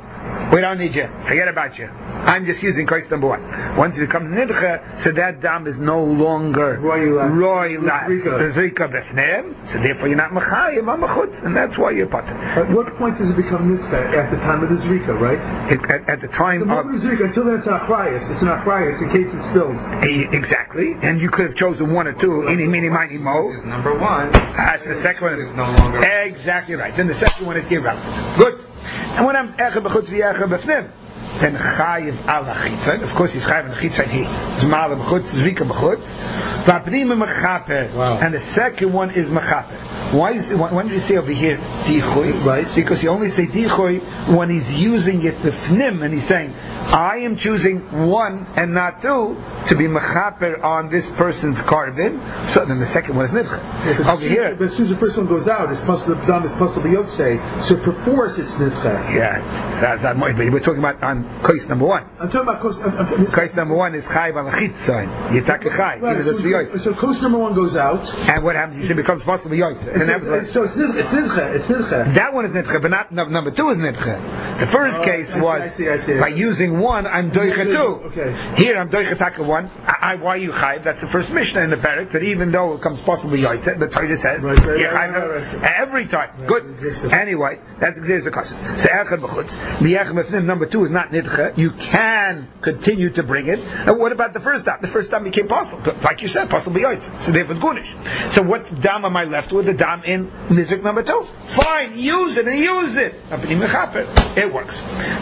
We don't need you. Forget about you. I'm just using Kais number 1. Once it becomes Nidcha, so that dam is no longer Roy Zrika Befnem, so therefore you're not Machayim on Machutz, and that's why you're Pater. At what point does it become Nidcha? At the time of the Zrika, right? At the time of Zrika, until then it's an Achrayas. It's an Achrayas in case it spills. Exactly, and you could have chosen 1 or 2. Ini, mini, mini, mo. This is number 1. The second one is no longer. Exactly right. Then the second one is irrelevant. Good. And when I'm Echad B'chutz v'Echad B'fnim, then Chayiv al Chitzon. Of course, he's Chayiv al Chitzon. He Zmal B'chutz, Zrika B'chutz. V'apnim Mechaper. And the second one is Mechaper. Why do you say over here Dichoy? Right. Because you only say Dichoy when he's using it B'fnim, and he's saying, I am choosing 1 and not 2 to be Mechaper on this person's carbon. So then the second one is Nidcha. Over here. But as soon as the first one goes out, it's possible the dam is possible Yotzei. So perforce it's Nidcha. Yeah, that's not more. But we're talking about on Kais number 1. I'm talking about Kais number 1 is Chayiv al Chitzon. Yitak Chai. Right. So coast number 1 goes out. And what happens? It becomes possible Yotzei. So it's Nidcha. That one is Nidcha, but not number 2 is Nidcha. The first case was I see. by using 1, I'm Doicha 2. Okay. Here I'm Doicha Taka 1. Why are you Chayiv? That's the first Mishnah in the Parak, that even though it comes possible Yotzei, the Torah says, you're Chayiv every time. Good. Anyway, that's exactly the custom. So Echad B'chutz. Number 2 is not Nidcha. You can continue to bring it. And what about the first dam? The first dam became possible. Like you said, possible Yotzei. So therefore it's Gunish. So what dam am I left with? The dam in Nizrik number 2. Fine, use it, and he used it. It works.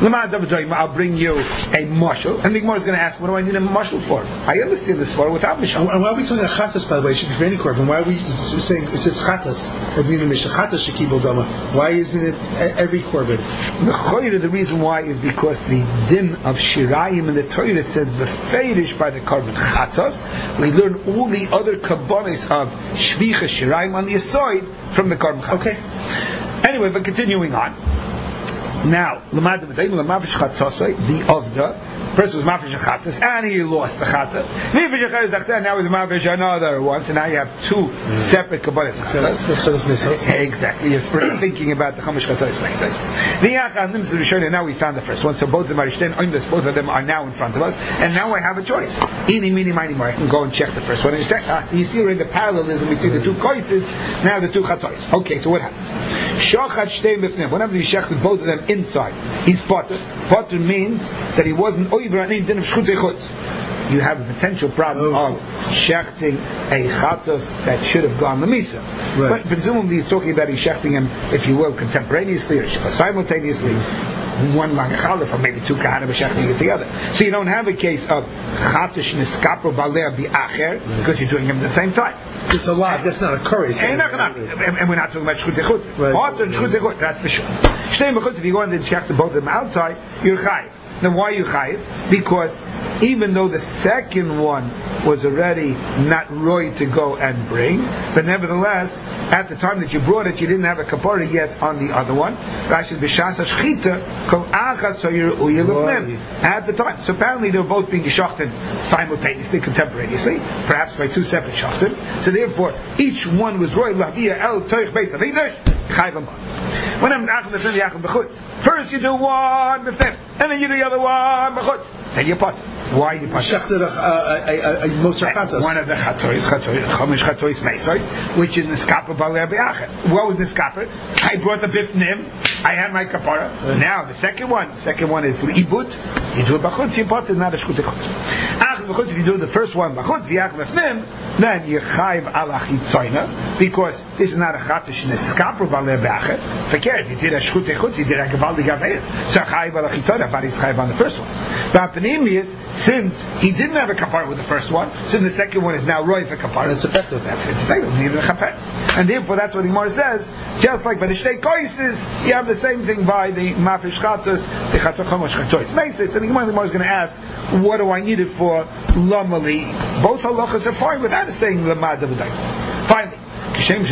I'll bring you a mushal, and the Gemara is going to ask, what do I need a mushal for? I understand this for without mushal. And why are we talking about chatas, by the way? It should be for any korban. Why are we saying it says chatas? That means the Mishnah chatas shekibel dama. Why isn't it every korban? The reason why is because the din of shirayim in the Torah says beferish by the korban chatas. We learn all the other kabbanis of shvicha shirayim on the aside from the korban chatas. Okay. Anyway, but continuing on. Now, the Avda, person was mafish chatas, and he lost the chatas. Now he's mafish another one, so now you have 2 separate kabbalas. Exactly, you're thinking about the Chamash Chatzos. Now we found the first one, so both of them are both of them are now in front of us, and now I have a choice. Eeny, meeny, miny, mo. I can go and check the first one and check. So you see we're in the parallelism between the 2 koises, now the 2 chatzos. Okay, so what happens? Shochat shtei b'fnim. Whenever you shechted both of them inside, he's potter. Potter means that he wasn't over any din of shchutei chutz. You have a potential problem of shechting a chatos that should have gone lemisa. Right. But presumably he's talking about he's shechting him, if you will, contemporaneously or simultaneously. One lang chalif, or maybe 2 kahanim shechting it together. So you don't have a case of chatish niskapo balei bi'acher because you're doing them at the same time. It's a lot. That's not a curry. And we're not talking about shchutei chutz. Potter and shchutei chutz, that's for sure. Shtei b'chutz, if you go and check both of them outside, you're chayiv. Now why are you chayiv? Because even though the second one was already not roy to go and bring, but nevertheless, at the time that you brought it, you didn't have a kapara yet on the other one. Rashi b'shas hashchita kol achas soyer uya lefnim at the time. So apparently they were both being geshochten simultaneously, contemporaneously, perhaps by 2 separate shochten. So therefore, each one was roy lahia el toich beis avidash chayv amad. When I'm achas b'fnim yachim b'chutz, first you do one b'fnim, and then you do the other one b'chutz, then you pot. Why you pot? One of the chatois, chomish chatois meisos, which is niskaper balei bi'acher. What was niskaper? I brought the bifnim. I had my kapara. Now the second one is liibut. You do it b'chutz. You pot is not a shchutei chutz. If you do the first one b'chutz v'yach b'fnim, then you're chayiv al achitzoyna, because this is not a chatosh niskaper balei bi'acher. Forget it. You did a shchutei chutz. You did a gavaldi gaveir. So chayiv al achitzoyna, but he's chayiv on the first one. But is, since he didn't have a kapara with the first one, so the second one is now roy for kapara. It's effective. It's effective. And therefore, that's what the Gemara says. Just like by the shtei koises, you have the same thing by the mafish chatos, the chatochomosh chatois meses. And the Gemara is going to ask, what do I need it for? Lamali. Both halachas are fine without saying lamad avdai. Finally. Just like the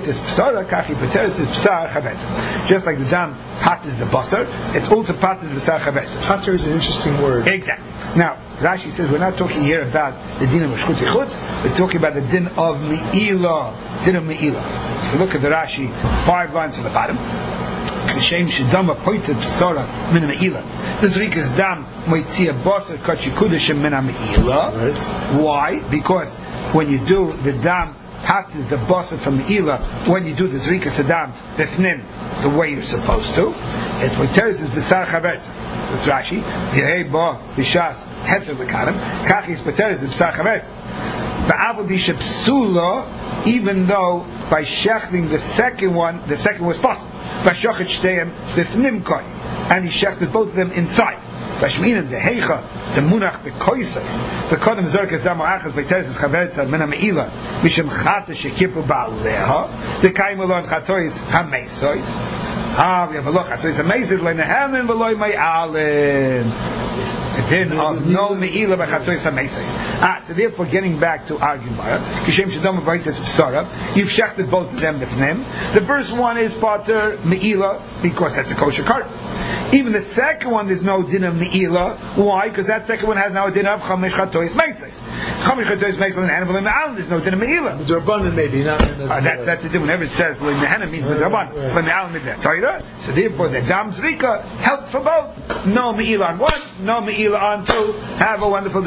dam pat is the basar, it's also pat is b'sar chavet. Pater is an interesting word. Exactly. Now, Rashi says we're not talking here about the din of shchutei chutz, we're talking about the din of me'ilah. Din of me'ilah. If you look at the Rashi, 5 lines at the bottom. Kishem shedama poited psara min meila. This rikas dam moitzia basar kachikudesh min meila. Why? Because when you do the dam pat is the basar from meila, when you do this rikas dam befnim the way you're supposed to, it poiters is b'sar chavet. With Rashi, Yehei Ba Bishas Heter Bekarim, Kachis Pateres B'sar Chavet. Ba'avodi Shepsula, even though by shechting the second was possible. Ba'shochet Shteim B'fnim Koi, and he shechted both of them inside. Ba'shminan the Heicha, the Munach B'koisas, B'kodem Zorkas Damo Achas B'teres Chavet Mena Meila, Mishem Chata Shekipu Ba'aleha, the Kaimelon Chatois HaMeisois. We have a look. So it's amazing. Like Nehamin v'loy ma'alin. Then no meila b'chatois hamesos. So therefore, getting back to our Gemara, Kishem shedom b'vaytes p'sara. You've shechted both of them b'fnim. The first one is pater meila because that's a kosher cart. Even the second one, there's no din of meila. Why? Because that second one has now a din of chamish chatois mesos. Chamish chatois mesos and hanavim ma'alin. There's no din of meila. Derbanan maybe not. That's the din. Whenever it says le'nehanim means derbanan, le'me'alin means Torah. So therefore, the dam zrika help for both. No meila on one, no meila on two. Have a wonderful day.